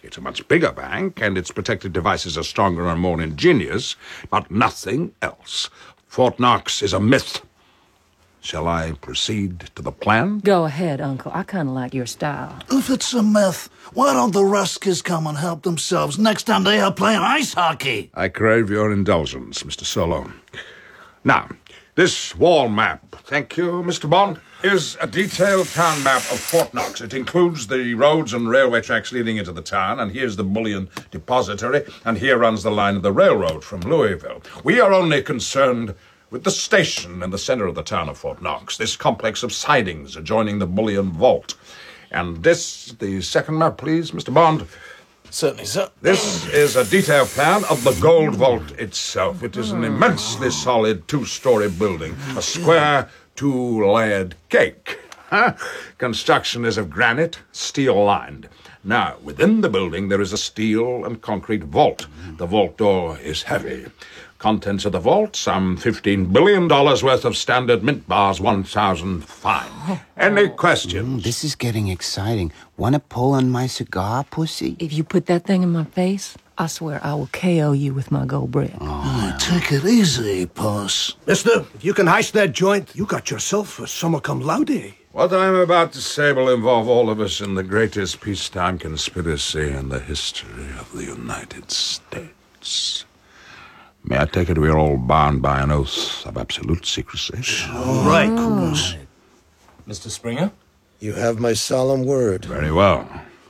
It's a much bigger bank, and its protective devices are stronger and more ingenious, but nothing else. Fort Knox is a myth. Shall I proceed to the plan? Go ahead, Uncle. I kind of like your style. If it's a myth, why don't the Ruskers come and help themselves next time they are playing ice hockey? I crave your indulgence, Mister Solo. Now, this wall map, thank you, Mister Bond, is a detailed town map of Fort Knox. It includes the roads and railway tracks leading into the town, and here's the bullion depository, and here runs the line of the railroad from Louisville. We are only concerned with the station in the center of the town of Fort Knox, this complex of sidings adjoining the bullion vault. And this, the second map, please, Mister Bond. Certainly, sir. This is a detailed plan of the gold vault itself. It is an immensely solid two-story building, a square, two-layered cake. Huh? Construction is of granite, steel-lined. Now, within the building, there is a steel and concrete vault. The vault door is heavy. Contents of the vault, some fifteen billion dollars worth of standard mint bars, one thousand fine. Any questions? Mm, this is getting exciting. Want to pull on my cigar, pussy? If you put that thing in my face, I swear I will K O you with my gold brick. Oh, take it easy, puss. Mister, if you can heist that joint, you got yourself a summa cum laude. What I'm about to say will involve all of us in the greatest peacetime conspiracy in the history of the United States. May I take it we are all bound by an oath of absolute secrecy? All right, Cougars. Mister Springer? You have my solemn word. Very well.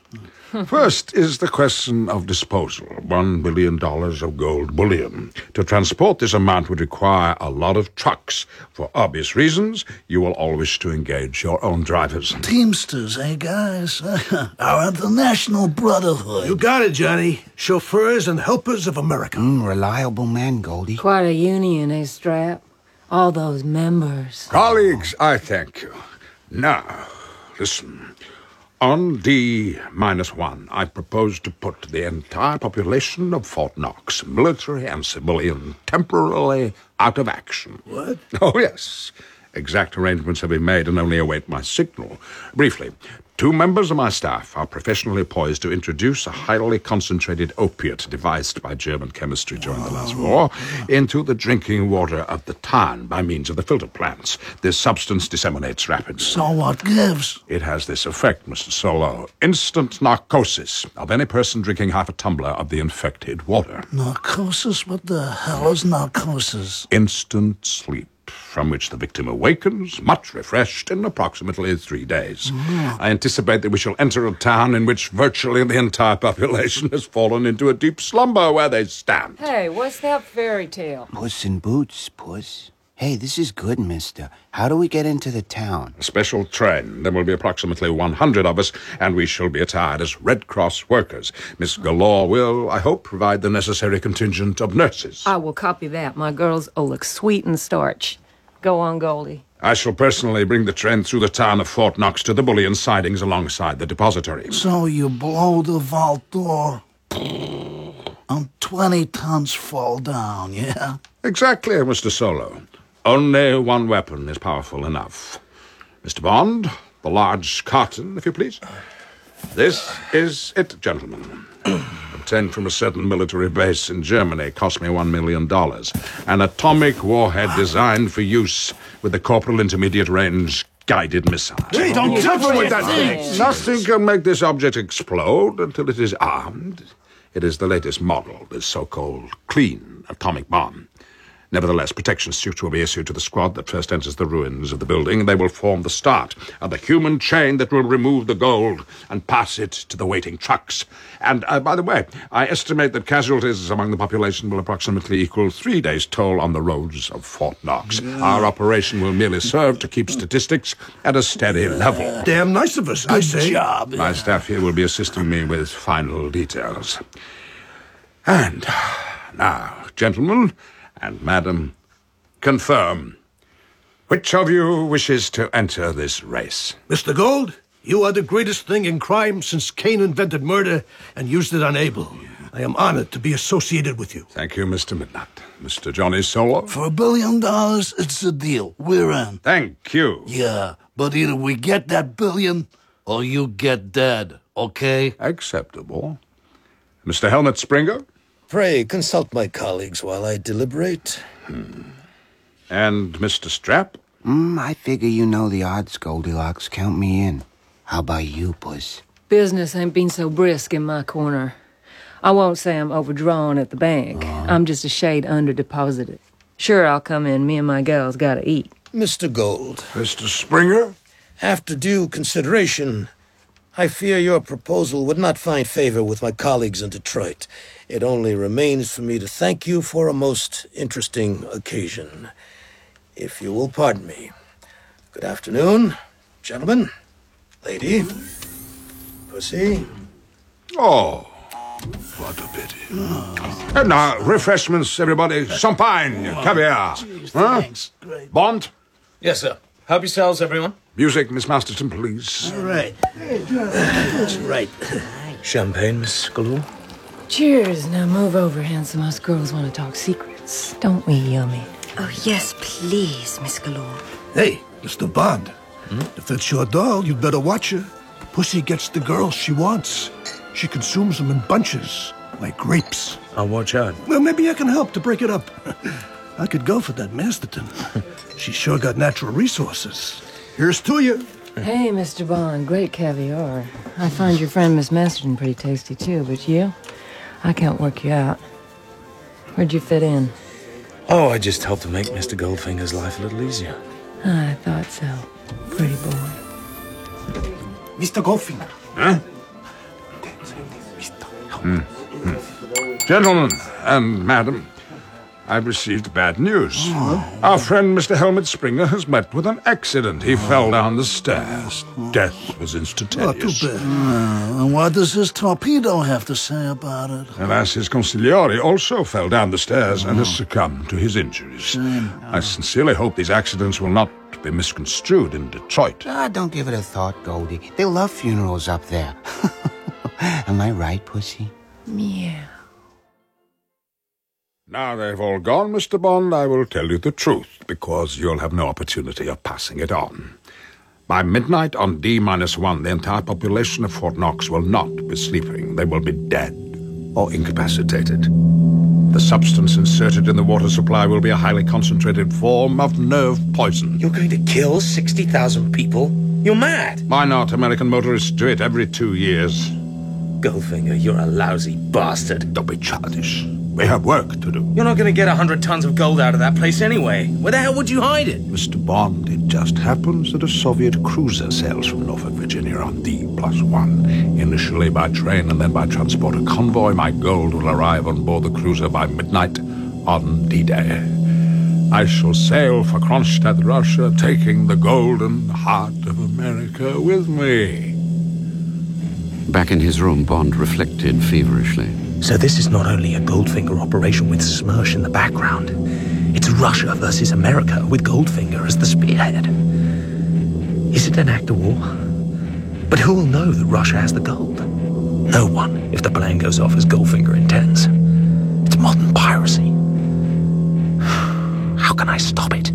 First is the question of disposal. One billion dollars of gold bullion. To transport this amount would require a lot of trucks. For obvious reasons, you will all wish to engage your own drivers. Teamsters, eh, guys? Our international brotherhood. You got it, Johnny. Chauffeurs and helpers of America. Mm, reliable man, Goldie. Quite a union, eh, Strap? All those members. Colleagues, I thank you. Now, listen. On D minus one, I propose to put the entire population of Fort Knox, military and civilian, temporarily out of action. What? Oh, yes. Exact arrangements have been made and only await my signal. Briefly, two members of my staff are professionally poised to introduce a highly concentrated opiate devised by German chemistry during the last war into the drinking water of the town by means of the filter plants. This substance disseminates rapidly. So what gives? It has this effect, Mister Solo. Instant narcosis of any person drinking half a tumbler of the infected water. Narcosis? What the hell is narcosis? Instant sleep, from which the victim awakens, much refreshed, in approximately three days. Mm. I anticipate that we shall enter a town in which virtually the entire population has fallen into a deep slumber where they stand. Hey, what's that fairy tale? Puss in Boots, puss. Hey, this is good, mister. How do we get into the town? A special train. There will be approximately one hundred of us, and we shall be attired as Red Cross workers. Miss Galore will, I hope, provide the necessary contingent of nurses. I will copy that. My girls will look sweet and starch. Go on, Goldie. I shall personally bring the train through the town of Fort Knox to the bullion sidings alongside the depository. So you blow the vault door, and twenty tons fall down, yeah? Exactly, Mister Solo. Only one weapon is powerful enough. Mister Bond, the large carton, if you please. This is it, gentlemen. Obtained from a certain military base in Germany, cost me one million dollars. An atomic warhead designed for use with the Corporal Intermediate Range guided missile. Hey, don't touch with that thing! Nothing can make this object explode until it is armed. It is the latest model, the so-called clean atomic bomb. Nevertheless, protection suits will be issued to the squad that first enters the ruins of the building. They will form the start of the human chain that will remove the gold and pass it to the waiting trucks. And, uh, by the way, I estimate that casualties among the population will approximately equal three days' toll on the roads of Fort Knox. Yeah. Our operation will merely serve to keep statistics at a steady level. Damn nice of us, I Good say. job. My staff here will be assisting me with final details. And now, gentlemen and madam, confirm. Which of you wishes to enter this race? Mister Gold, you are the greatest thing in crime since Cain invented murder and used it on Abel. I am honored to be associated with you. Thank you, Mister Midnight. Mister Johnny Solo? For a billion dollars, it's a deal. We're in. Thank you. Yeah, but either we get that billion or you get dead, okay? Acceptable. Mister Helmut Springer? Pray consult my colleagues while I deliberate. Hmm. And Mister Strap? Mm, I figure you know the odds, Goldilocks. Count me in. How about you, Puss? Business ain't been so brisk in my corner. I won't say I'm overdrawn at the bank. Uh. I'm just a shade under-deposited. Sure, I'll come in. Me and my gals gotta eat. Mister Gold. Mister Springer? After due consideration, I fear your proposal would not find favor with my colleagues in Detroit. It only remains for me to thank you for a most interesting occasion. If you will pardon me. Good afternoon, gentlemen, lady, Pussy. Oh, what a pity. Oh. And now, refreshments, everybody. Champagne, oh, caviar. Geez, huh? Thanks. Great. Bond? Yes, sir. Help yourselves, everyone. Music, Miss Masterton, please. All right. That's right. Champagne, Miss Galore. Cheers. Now move over, handsome. Us girls want to talk secrets. Don't we, Yummy? Oh, yes, please, Miss Galore. Hey, Mister Bond. Hmm? If that's your doll, you'd better watch her. Pussy gets the girls she wants. She consumes them in bunches, like grapes. I'll watch out. Well, maybe I can help to break it up. I could go for that Masterton. She's sure got natural resources. Here's to you. Hey, Mister Bond, great caviar. I find your friend Miss Masterton pretty tasty, too, but you? I can't work you out. Where'd you fit in? Oh, I just helped to make Mister Goldfinger's life a little easier. I thought so. Pretty boy. Mister Goldfinger. Huh? Hmm. Hmm. Gentlemen and madam, I've received bad news. Oh. Our friend Mister Helmut Springer has met with an accident. He oh. fell down the stairs. Death was instantaneous. Oh, too bad. Uh, and what does his torpedo have to say about it? Alas, his consigliere also fell down the stairs oh. and has succumbed to his injuries. Shame. I sincerely hope these accidents will not be misconstrued in Detroit. Ah, don't give it a thought, Goldie. They love funerals up there. Am I right, Pussy? Yeah. Now they've all gone, Mister Bond, I will tell you the truth, because you'll have no opportunity of passing it on. By midnight on D minus one, the entire population of Fort Knox will not be sleeping. They will be dead or incapacitated. The substance inserted in the water supply will be a highly concentrated form of nerve poison. You're going to kill sixty thousand people? You're mad! Why not? American motorists do it every two years. Goldfinger, you're a lousy bastard. Don't be childish. We have work to do. You're not going to get a hundred tons of gold out of that place anyway. Where the hell would you hide it? Mister Bond, it just happens that a Soviet cruiser sails from Norfolk, Virginia on D plus one. Initially by train and then by transporter convoy, my gold will arrive on board the cruiser by midnight on D-Day. I shall sail for Kronstadt, Russia, taking the golden heart of America with me. Back in his room, Bond reflected feverishly. So this is not only a Goldfinger operation with Smersh in the background. It's Russia versus America with Goldfinger as the spearhead. Is it an act of war? But who will know that Russia has the gold? No one, if the plan goes off as Goldfinger intends. It's modern piracy. How can I stop it?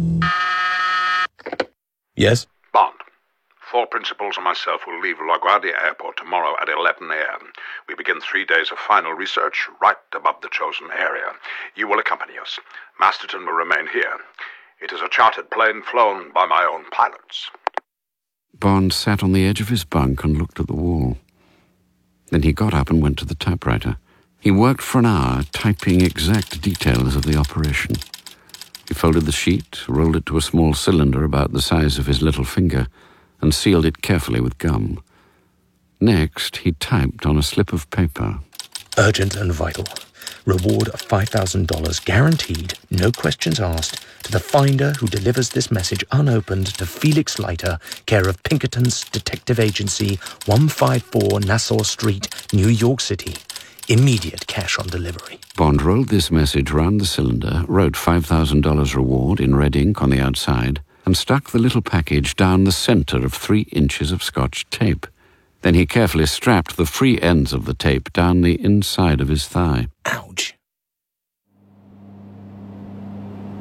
Yes? Bond. Four principals and myself will leave LaGuardia Airport tomorrow at eleven a.m. We begin three days of final research right above the chosen area. You will accompany us. Masterton will remain here. It is a chartered plane flown by my own pilots. Bond sat on the edge of his bunk and looked at the wall. Then he got up and went to the typewriter. He worked for an hour, typing exact details of the operation. He folded the sheet, rolled it to a small cylinder about the size of his little finger, and sealed it carefully with gum. Next, he typed on a slip of paper. Urgent and vital. Reward of five thousand dollars guaranteed, no questions asked, to the finder who delivers this message unopened to Felix Leiter, care of Pinkerton's Detective Agency, one fifty-four Nassau Street, New York City. Immediate cash on delivery. Bond rolled this message round the cylinder, wrote five thousand dollars reward in red ink on the outside, and stuck the little package down the center of three inches of Scotch tape. Then he carefully strapped the free ends of the tape down the inside of his thigh. Ouch.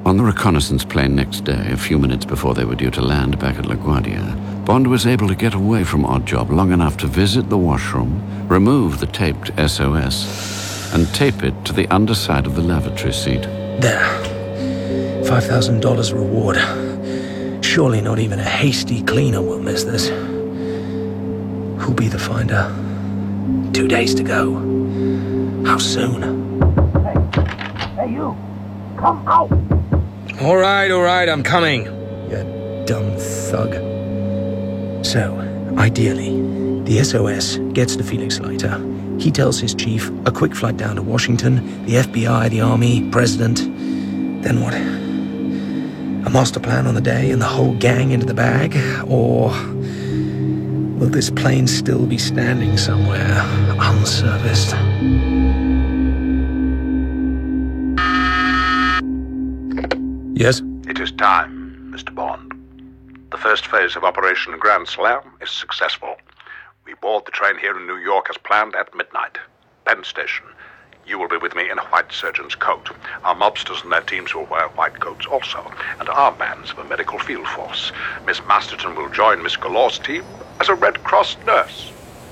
On the reconnaissance plane next day, a few minutes before they were due to land back at LaGuardia, Bond was able to get away from Oddjob long enough to visit the washroom, remove the taped S O S, and tape it to the underside of the lavatory seat. There. five thousand dollars reward. Surely not even a hasty cleaner will miss this. Who'll be the finder? Two days to go. How soon? Hey, you! Come out! All right, all right, I'm coming. You dumb thug. So, ideally, the S O S gets to Felix Leiter. He tells his chief a quick flight down to Washington, the F B I, the Army, President. Then what? A master plan on the day and the whole gang into the bag? Or will this plane still be standing somewhere, unserviced? Yes? It is time, Mister Bond. The first phase of Operation Grand Slam is successful. We board the train here in New York as planned at midnight. Penn Station. You will be with me in a white surgeon's coat. Our mobsters and their teams will wear white coats also, and armbands of a medical field force. Miss Masterton will join Miss Galore's team as a Red Cross nurse.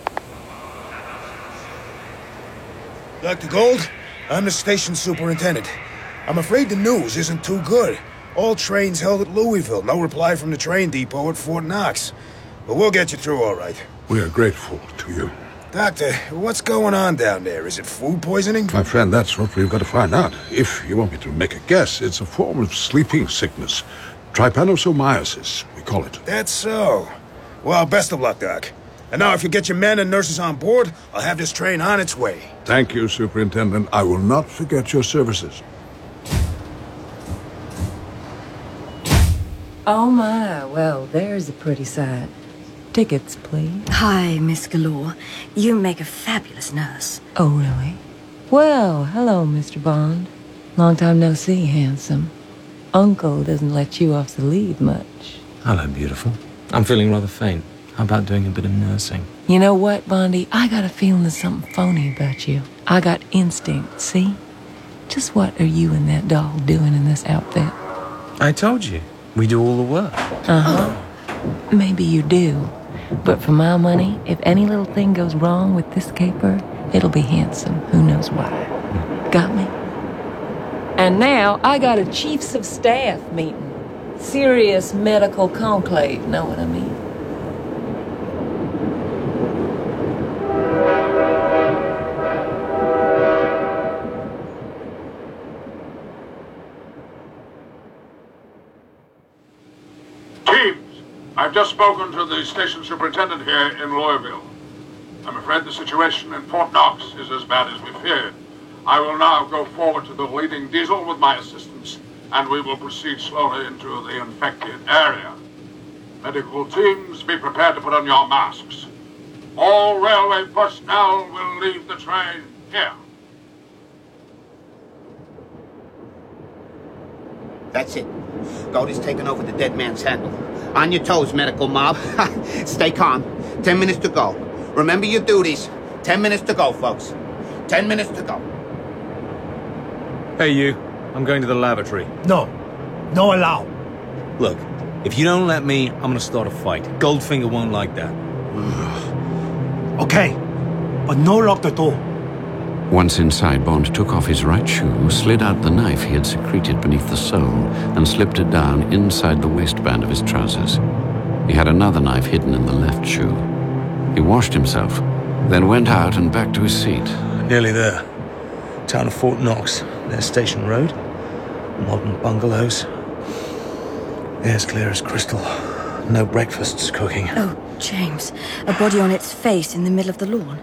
Doctor Gold, I'm the station superintendent. I'm afraid the news isn't too good. All trains held at Louisville. No reply from the train depot at Fort Knox. But we'll get you through all right. We are grateful to you. Doctor, what's going on down there? Is it food poisoning? My friend, that's what we've got to find out. If you want me to make a guess, it's a form of sleeping sickness. Trypanosomiasis, we call it. That's so. Well, best of luck, Doc. And now if you get your men and nurses on board, I'll have this train on its way. Thank you, Superintendent. I will not forget your services. Oh, my. Well, there's a pretty sight. Tickets, please. Hi, Miss Galore. You make a fabulous nurse. Oh, really? Well, hello, Mister Bond. Long time no see, handsome. Uncle doesn't let you off the lead much. Hello, beautiful. I'm feeling rather faint. How about doing a bit of nursing? You know what, Bondy? I got a feeling there's something phony about you. I got instinct, see? Just what are you and that dog doing in this outfit? I told you. We do all the work. Uh-huh. Maybe you do. But for my money, if any little thing goes wrong with this caper, it'll be handsome. Who knows why? Got me? And now I got a chiefs of staff meeting. Serious medical conclave, know what I mean? I've just spoken to the station superintendent here in Louisville. I'm afraid the situation in Fort Knox is as bad as we feared. I will now go forward to the leading diesel with my assistants, and we will proceed slowly into the infected area. Medical teams, be prepared to put on your masks. All railway personnel will leave the train here. That's it. Goldie's taken over the dead man's handle. On your toes, medical mob. Stay calm. Ten minutes to go. Remember your duties. Ten minutes to go, folks. Ten minutes to go. Hey, you. I'm going to the lavatory. No. No allow. Look, if you don't let me, I'm gonna start a fight. Goldfinger won't like that. Okay. But no lock the door. Once inside, Bond took off his right shoe, slid out the knife he had secreted beneath the sole, and slipped it down inside the waistband of his trousers. He had another knife hidden in the left shoe. He washed himself, then went out and back to his seat. Nearly there. Town of Fort Knox. There's Station Road. Modern bungalows. Air's clear as crystal. No breakfasts cooking. Oh, James. A body on its face in the middle of the lawn.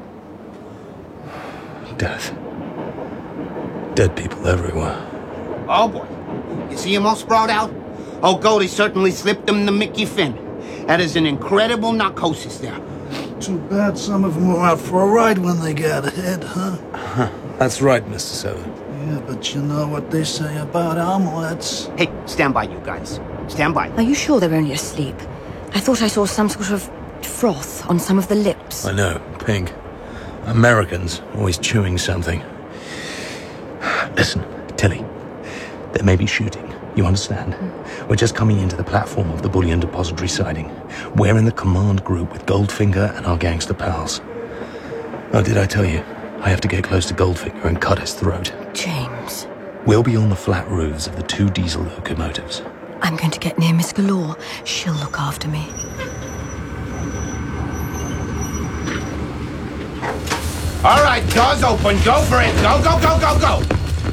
Death. Dead people everywhere. Oh, boy. You see him all sprawled out? Oh, Goldie certainly slipped him the Mickey Finn. That is an incredible narcosis there. Too bad some of them were out for a ride when they got ahead, huh? Huh. That's right, Mister Seven. Yeah, but you know what they say about omelets. Hey, stand by, you guys. Stand by. Are you sure they're only asleep? I thought I saw some sort of froth on some of the lips. I know, pink. Americans always chewing something. Listen, Tilly, they may be shooting, You understand? We're just coming into the platform of the bullion depository siding. We're in the command group with Goldfinger and our gangster pals. Oh, did I tell you? I have to get close to Goldfinger and cut his throat. James. We'll be on the flat roofs of the two diesel locomotives. I'm going to get near Miss Galore. She'll look after me. All right, doors open. Go for it. Go, go, go, go, go.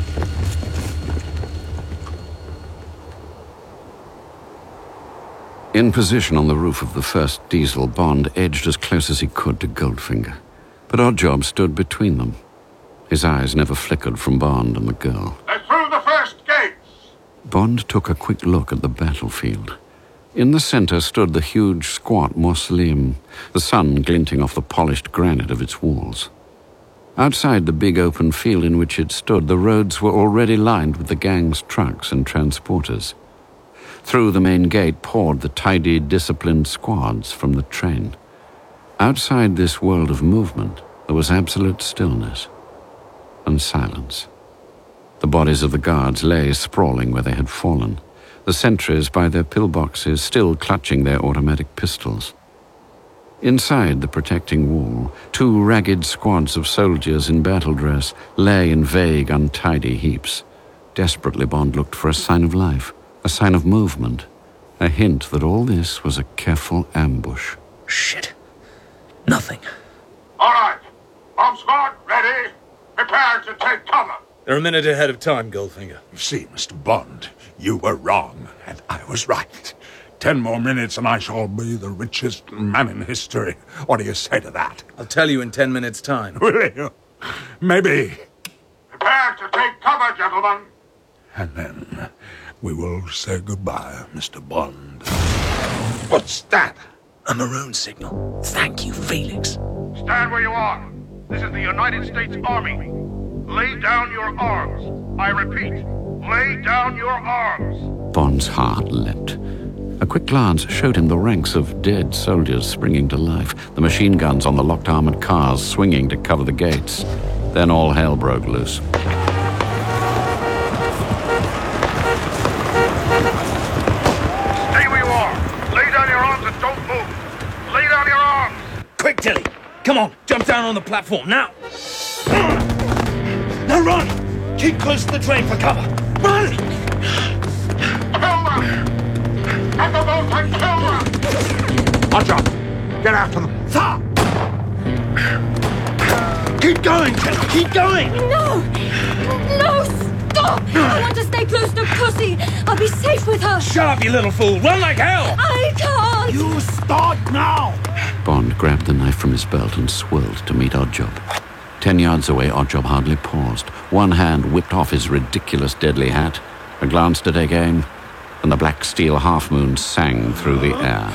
In position on the roof of the first diesel, Bond edged as close as he could to Goldfinger. But Oddjob stood between them. His eyes never flickered from Bond and the girl. They're through the first gates! Bond took a quick look at the battlefield. In the center stood the huge, squat mausoleum, the sun glinting off the polished granite of its walls. Outside the big open field in which it stood, the roads were already lined with the gang's trucks and transporters. Through the main gate poured the tidy, disciplined squads from the train. Outside this world of movement, there was absolute stillness and silence. The bodies of the guards lay sprawling where they had fallen, the sentries by their pillboxes still clutching their automatic pistols. Inside the protecting wall, two ragged squads of soldiers in battle dress lay in vague, untidy heaps. Desperately, Bond looked for a sign of life, a sign of movement, a hint that all this was a careful ambush. Shit. Nothing. All right. Bomb squad, ready. Prepare to take cover. They're a minute ahead of time, Goldfinger. You see, Mister Bond, you were wrong, and I was right. Ten more minutes and I shall be the richest man in history. What do you say to that? I'll tell you in ten minutes' time. Will you? Maybe. Prepare to take cover, gentlemen. And then we will say goodbye, Mister Bond. What's that? A maroon signal. Thank you, Felix. Stand where you are. This is the United States Army. Lay down your arms. I repeat, lay down your arms. Bond's heart leapt. A quick glance showed him the ranks of dead soldiers springing to life, the machine guns on the locked armored cars swinging to cover the gates. Then all hell broke loose. Stay where you are. Lay down your arms and don't move. Lay down your arms. Quick, Tilly. Come on, jump down on the platform, now. Now run. Keep close to the train for cover. Run! At the boat and kill them! Oddjob, get after them. Stop! Keep going, Tilly, keep going! No! No, stop! I want to stay close to Pussy. I'll be safe with her. Shut up, you little fool! Run like hell! I can't! You start now! Bond grabbed the knife from his belt and swirled to meet Oddjob. Ten yards away, Oddjob hardly paused. One hand whipped off his ridiculous deadly hat, a glance to take aim, and the black steel half-moon sang through the air.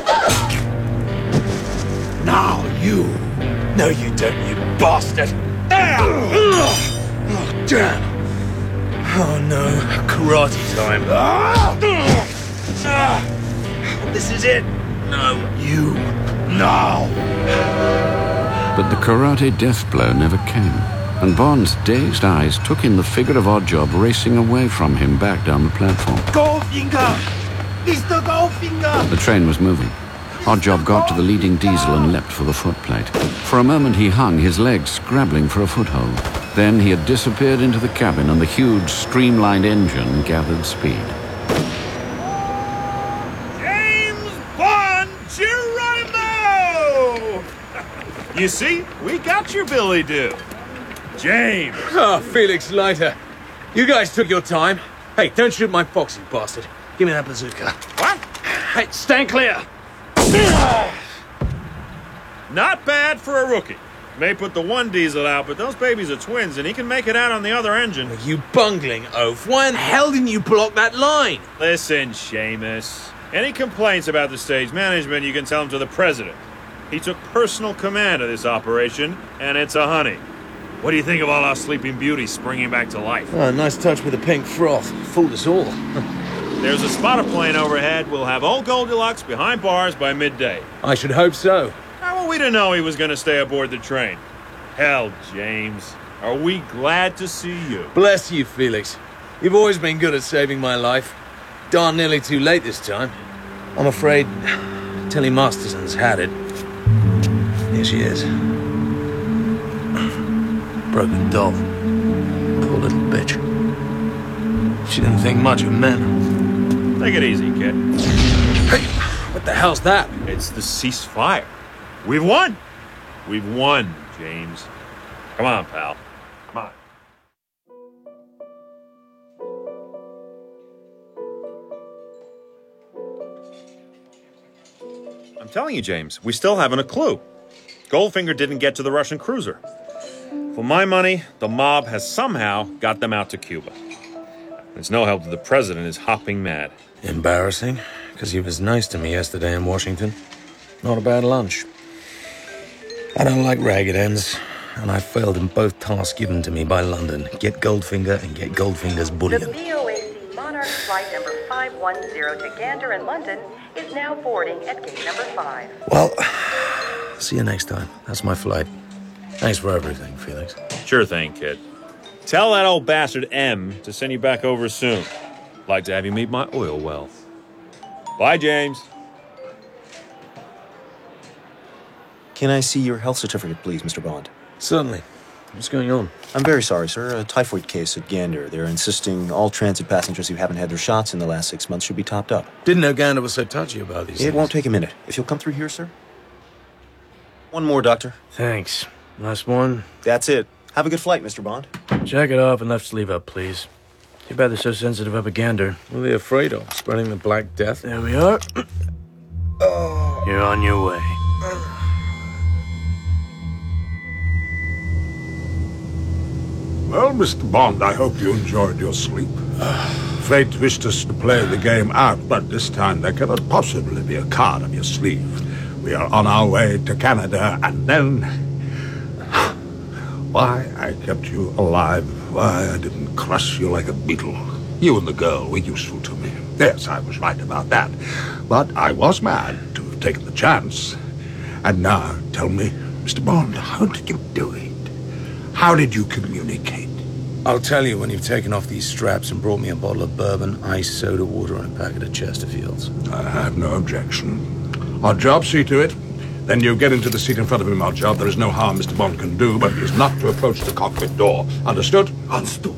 Now you! No, you don't, you bastard! Oh, damn! Oh, no. Karate time. This is it. No. You. Now! But the karate death blow never came, and Bond's dazed eyes took in the figure of Oddjob racing away from him back down the platform. Goldfinger! Mister Goldfinger! The train was moving. Oddjob got to the leading diesel and leapt for the footplate. For a moment he hung, his legs scrabbling for a foothold. Then he had disappeared into the cabin and the huge, streamlined engine gathered speed. James Bond Geronimo! You see, we got your Billy Doo. James. Oh, Felix Leiter. You guys took your time. Hey, don't shoot my fox, you bastard. Give me that bazooka. What? Hey, stand clear. Not bad for a rookie. May put the one diesel out, but those babies are twins, and he can make it out on the other engine. You bungling oaf. Why in hell didn't you block that line? Listen, Seamus. Any complaints about the stage management, you can tell them to the president. He took personal command of this operation, and it's a honey. What do you think of all our Sleeping Beauties springing back to life? Oh, nice touch with the pink froth. Fooled us all. There's a spotter plane overhead. We'll have old Goldilocks behind bars by midday. I should hope so. How were we to know he was going to stay aboard the train? Hell, James, are we glad to see you? Bless you, Felix. You've always been good at saving my life. Darn nearly too late this time. I'm afraid Tilly Masterson's had it. Here she is. Broken doll. Poor little bitch. She didn't think much of men. Take it easy, kid. Hey, what the hell's that? It's the ceasefire. We've won. We've won, James. Come on, pal. Come on. I'm telling you, James, we still haven't a clue. Goldfinger didn't get to the Russian cruiser. For my money, the mob has somehow got them out to Cuba. It's no help that the president is hopping mad. Embarrassing, because he was nice to me yesterday in Washington. Not a bad lunch. I don't like ragged ends, and I failed in both tasks given to me by London. Get Goldfinger and get Goldfinger's bullion. The B O A C Monarch flight number five one zero to Gander in London is now boarding at gate number five. Well, see you next time. That's my flight. Thanks for everything, Felix. Sure thing, kid. Tell that old bastard M to send you back over soon. Like to have you meet my oil well. Bye, James. Can I see your health certificate, please, Mister Bond? Certainly. What's going on? I'm very sorry, sir. A typhoid case at Gander. They're insisting all transit passengers who haven't had their shots in the last six months should be topped up. Didn't know Gander was so touchy about these It things. won't take a minute. If you'll come through here, sir. One more, Doctor. Thanks. Last one. That's it. Have a good flight, Mister Bond. Jack it off and left sleeve up, please. Too bad they're so sensitive up at Gander. What are they afraid of? Spreading the Black Death? There we are. You're on your way. Well, Mister Bond, I hope you enjoyed your sleep. Fate wished us to play the game out, but this time there cannot possibly be a card up your sleeve. We are on our way to Canada, and then... Why I kept you alive, why I didn't crush you like a beetle. You and the girl were useful to me. Yes, I was right about that. But I was mad to have taken the chance. And now, tell me, Mister Bond, how did you do it? How did you communicate? I'll tell you when you've taken off these straps and brought me a bottle of bourbon, ice, soda water, and a packet of Chesterfields. I have no objection. Odd job, see to it. Then you get into the seat in front of him, odd job. There is no harm Mister Bond can do, but he is not to approach the cockpit door. Understood? Understood.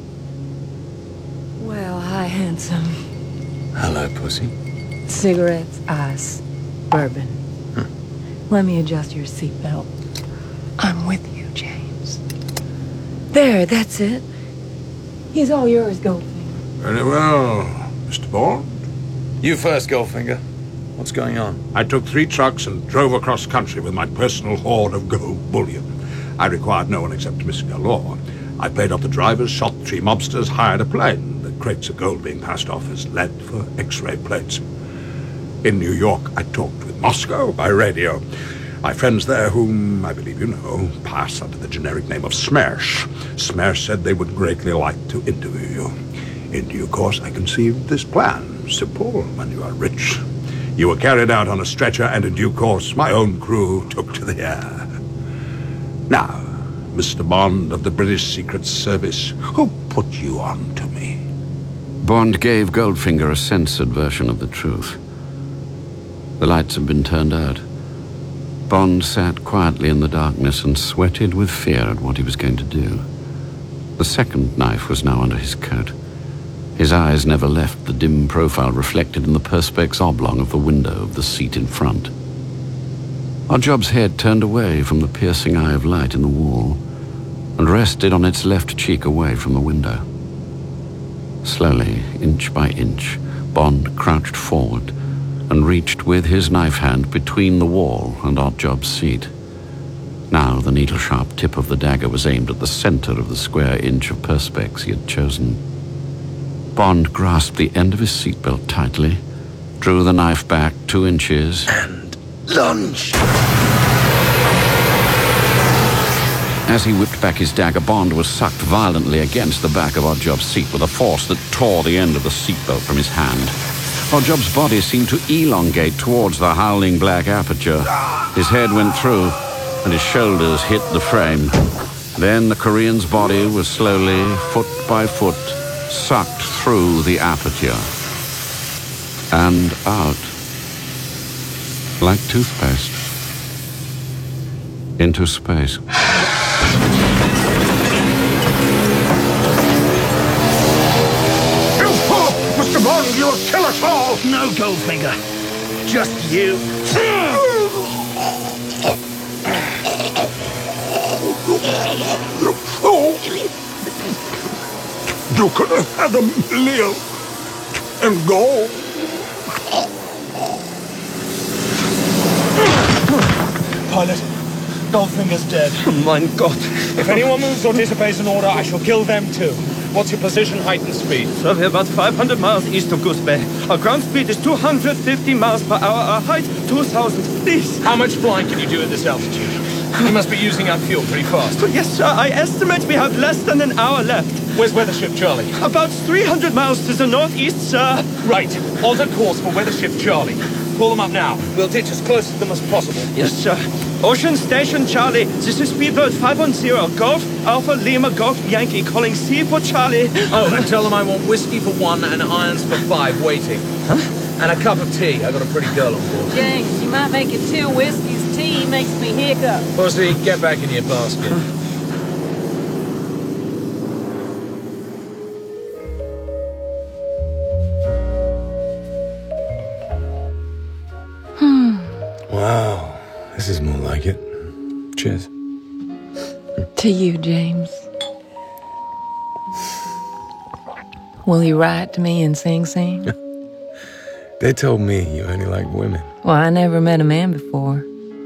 Well, hi, handsome. Hello, pussy. Cigarettes, ice, bourbon. Huh. Let me adjust your seatbelt. I'm with you, James. There, that's it. He's all yours, Goldfinger. Very well, Mister Bond. You first, Goldfinger. What's going on? I took three trucks and drove across country with my personal hoard of gold bullion. I required no one except Miss Galore. I paid off the drivers, shot three mobsters, hired a plane. The crates of gold being passed off as lead for X-ray plates. In New York, I talked with Moscow by radio. My friends there, whom I believe you know, pass under the generic name of Smersh. Smersh said they would greatly like to interview you. In due course, I conceived this plan. Simple when you are rich. You were carried out on a stretcher, and in due course, my own crew took to the air. Now, Mister Bond of the British Secret Service, who put you on to me? Bond gave Goldfinger a censored version of the truth. The lights had been turned out. Bond sat quietly in the darkness and sweated with fear at what he was going to do. The second knife was now under his coat. His eyes never left the dim profile reflected in the perspex oblong of the window of the seat in front. Oddjob's head turned away from the piercing eye of light in the wall and rested on its left cheek away from the window. Slowly, inch by inch, Bond crouched forward and reached with his knife hand between the wall and Oddjob's seat. Now the needle-sharp tip of the dagger was aimed at the center of the square inch of perspex he had chosen. Bond grasped the end of his seatbelt tightly, drew the knife back two inches, and lunged. As he whipped back his dagger, Bond was sucked violently against the back of Oddjob's seat with a force that tore the end of the seatbelt from his hand. Oddjob's body seemed to elongate towards the howling black aperture. His head went through, and his shoulders hit the frame. Then the Korean's body was slowly, foot by foot, sucked through the aperture and out like toothpaste into space. Mister Bond, you'll kill us all! No, Goldfinger. Just you. You could have had a million and go. Pilot, Goldfinger's dead. Mein Gott. If anyone moves or disobeys an order, I shall kill them too. What's your position, height, and speed? So we're about five hundred miles east of Goose Bay. Our ground speed is two hundred fifty miles per hour. Our height, two thousand. Please. How much flying can you do at this altitude? You must be using up fuel pretty fast. Yes, sir. I estimate we have less than an hour left. Where's Weathership Charlie? About three hundred miles to the northeast, sir. Right. Alter course for Weathership Charlie. Pull them up now. We'll ditch as close to them as possible. Yes, sir. Ocean Station Charlie. This is speedboat five one zero. Golf Alpha Lima Golf Yankee calling C for Charlie. Oh, and tell them I want whiskey for one and irons for five waiting. Huh? And a cup of tea. I got a pretty girl on board. James, you might make it two whiskeys. Tea makes me hiccup. Pussy, get back in your basket. Wow, this is more like it. Cheers. To you, James. Will you write to me in Sing Sing? They told me you only like women. Well, I never met a man before.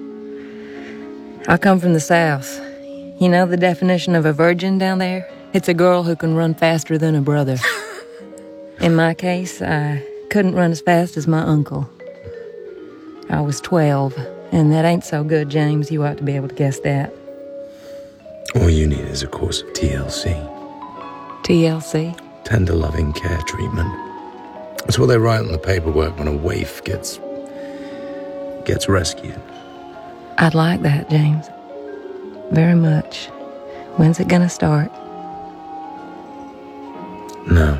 I come from the South. You know the definition of a virgin down there? It's a girl who can run faster than a brother. In my case, I couldn't run as fast as my uncle. I was twelve, and that ain't so good, James. You ought to be able to guess that. All you need is a course of T L C. T L C? Tender loving care treatment. That's what they write on the paperwork when a waif gets... gets rescued. I'd like that, James. Very much. When's it gonna start? No.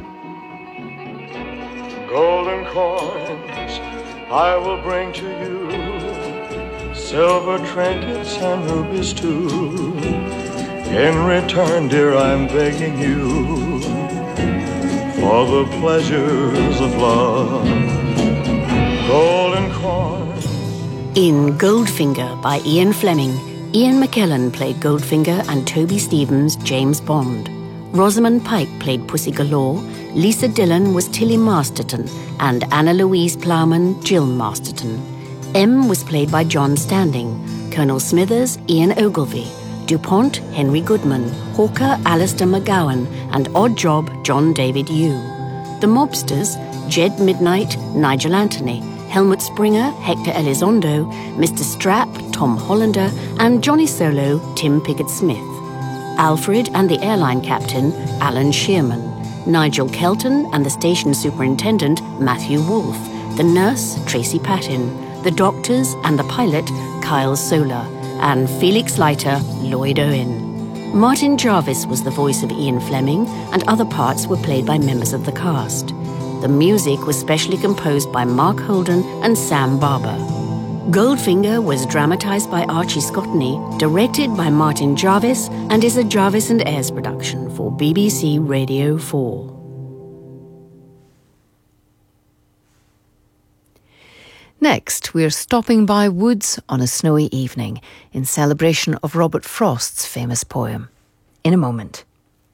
Golden coins I will bring to you, silver trinkets and rubies too. In return, dear, I'm begging you for the pleasures of love. Golden coins. In Goldfinger by Ian Fleming, Ian McKellen played Goldfinger and Toby Stevens James Bond. Rosamund Pike played Pussy Galore, Lisa Dillon was Tilly Masterton, and Anna Louise Plowman Jill Masterton. M was played by John Standing, Colonel Smithers Ian Ogilvy, DuPont Henry Goodman, Hawker Alistair McGowan, and Odd Job John David Yu. The Mobsters, Jed Midnight Nigel Anthony, Helmut Springer, Hector Elizondo, Mister Strap, Tom Hollander, and Johnny Solo, Tim Piggott-Smith. Alfred and the airline captain, Alan Shearman. Nigel Kelton and the station superintendent, Matthew Wolfe. The nurse, Tracy Patton. The doctors and the pilot, Kyle Solar. And Felix Leiter, Lloyd Owen. Martin Jarvis was the voice of Ian Fleming, and other parts were played by members of the cast. The music was specially composed by Mark Holden and Sam Barber. Goldfinger was dramatised by Archie Scotney, directed by Martin Jarvis, and is a Jarvis and Ayres production for B B C Radio four. Next, we're stopping by woods on a snowy evening in celebration of Robert Frost's famous poem. In a moment.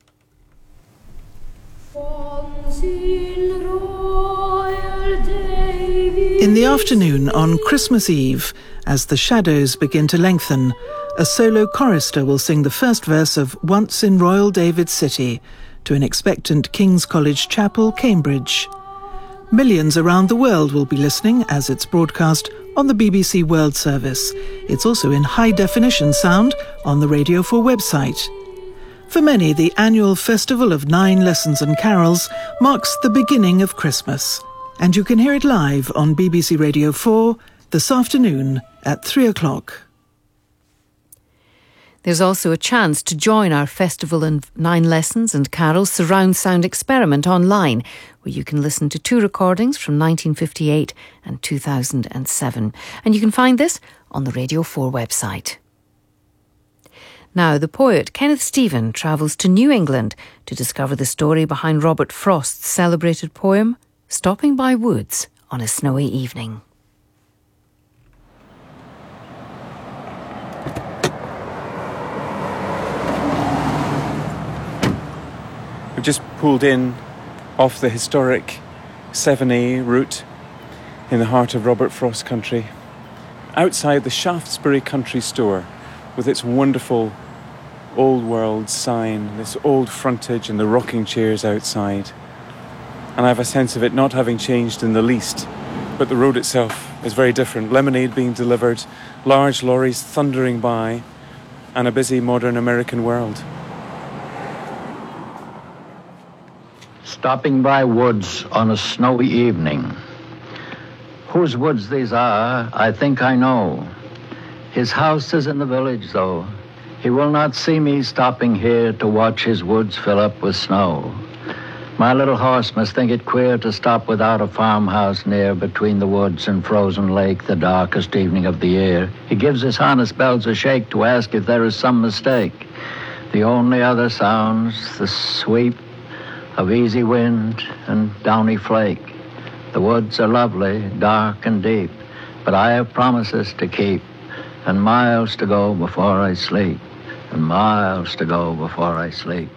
In the afternoon on Christmas Eve, as the shadows begin to lengthen, a solo chorister will sing the first verse of Once in Royal David City to an expectant King's College Chapel, Cambridge. Millions around the world will be listening as it's broadcast on the B B C World Service. It's also in high-definition sound on the Radio four website. For many, the annual Festival of Nine Lessons and Carols marks the beginning of Christmas. And you can hear it live on B B C Radio four this afternoon at three o'clock. There's also a chance to join our Festival of Nine Lessons and Carols surround sound experiment online, where you can listen to two recordings from nineteen fifty-eight and two thousand seven. And you can find this on the Radio four website. Now, the poet Kenneth Stephen travels to New England to discover the story behind Robert Frost's celebrated poem, Stopping by Woods on a Snowy Evening. We've just pulled in off the historic seven A route in the heart of Robert Frost country, outside the Shaftesbury Country Store with its wonderful old world sign, this old frontage and the rocking chairs outside. And I have a sense of it not having changed in the least, but the road itself is very different. Lemonade being delivered, large lorries thundering by, and a busy modern American world. Stopping by woods on a snowy evening. Whose woods these are, I think I know. His house is in the village, though. He will not see me stopping here to watch his woods fill up with snow. My little horse must think it queer to stop without a farmhouse near, between the woods and frozen lake, the darkest evening of the year. He gives his harness bells a shake to ask if there is some mistake. The only other sounds, the sweep of easy wind and downy flake. The woods are lovely, dark and deep, but I have promises to keep, and miles to go before I sleep, and miles to go before I sleep.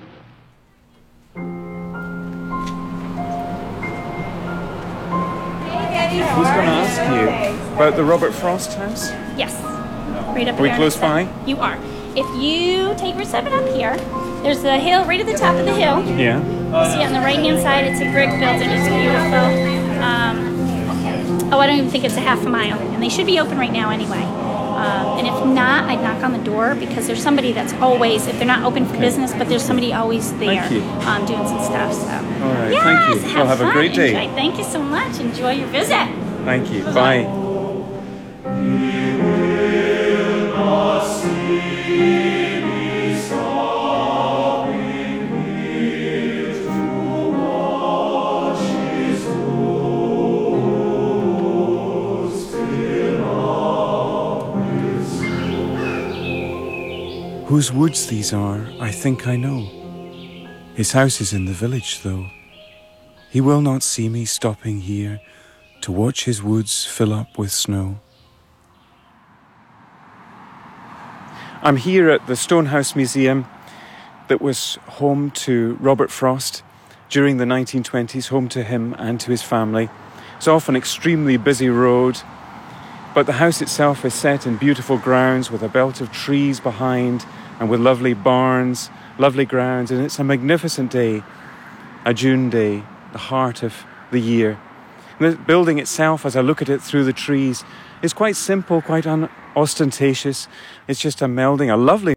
I was going to ask you about the Robert Frost house. Yes. Right up Are we there. close by? You are. If you take route seven up here, there's the hill right at the top of the hill. Yeah. You see on the right-hand side, it's a brick building. It's beautiful. Um, oh, I don't even think it's a half a mile. And they should be open right now anyway. Um, and if not, I'd knock on the door, because there's somebody that's always, if they're not open for business, but there's somebody always there um, doing some stuff. So. All right, yes, thank you. Have Well, have fun. a great day. Enjoy. Thank you so much. Enjoy your visit. Thank you. Bye. Whose woods these are, I think I know. His house is in the village, though. He will not see me stopping here to watch his woods fill up with snow. I'm here at the Stonehouse Museum that was home to Robert Frost during the nineteen twenties, home to him and to his family. It's off an extremely busy road, but the house itself is set in beautiful grounds with a belt of trees behind and with lovely barns, lovely grounds, and it's a magnificent day, a June day, the heart of the year. And the building itself, as I look at it through the trees, is quite simple, quite unostentatious. It's just a melding, a lovely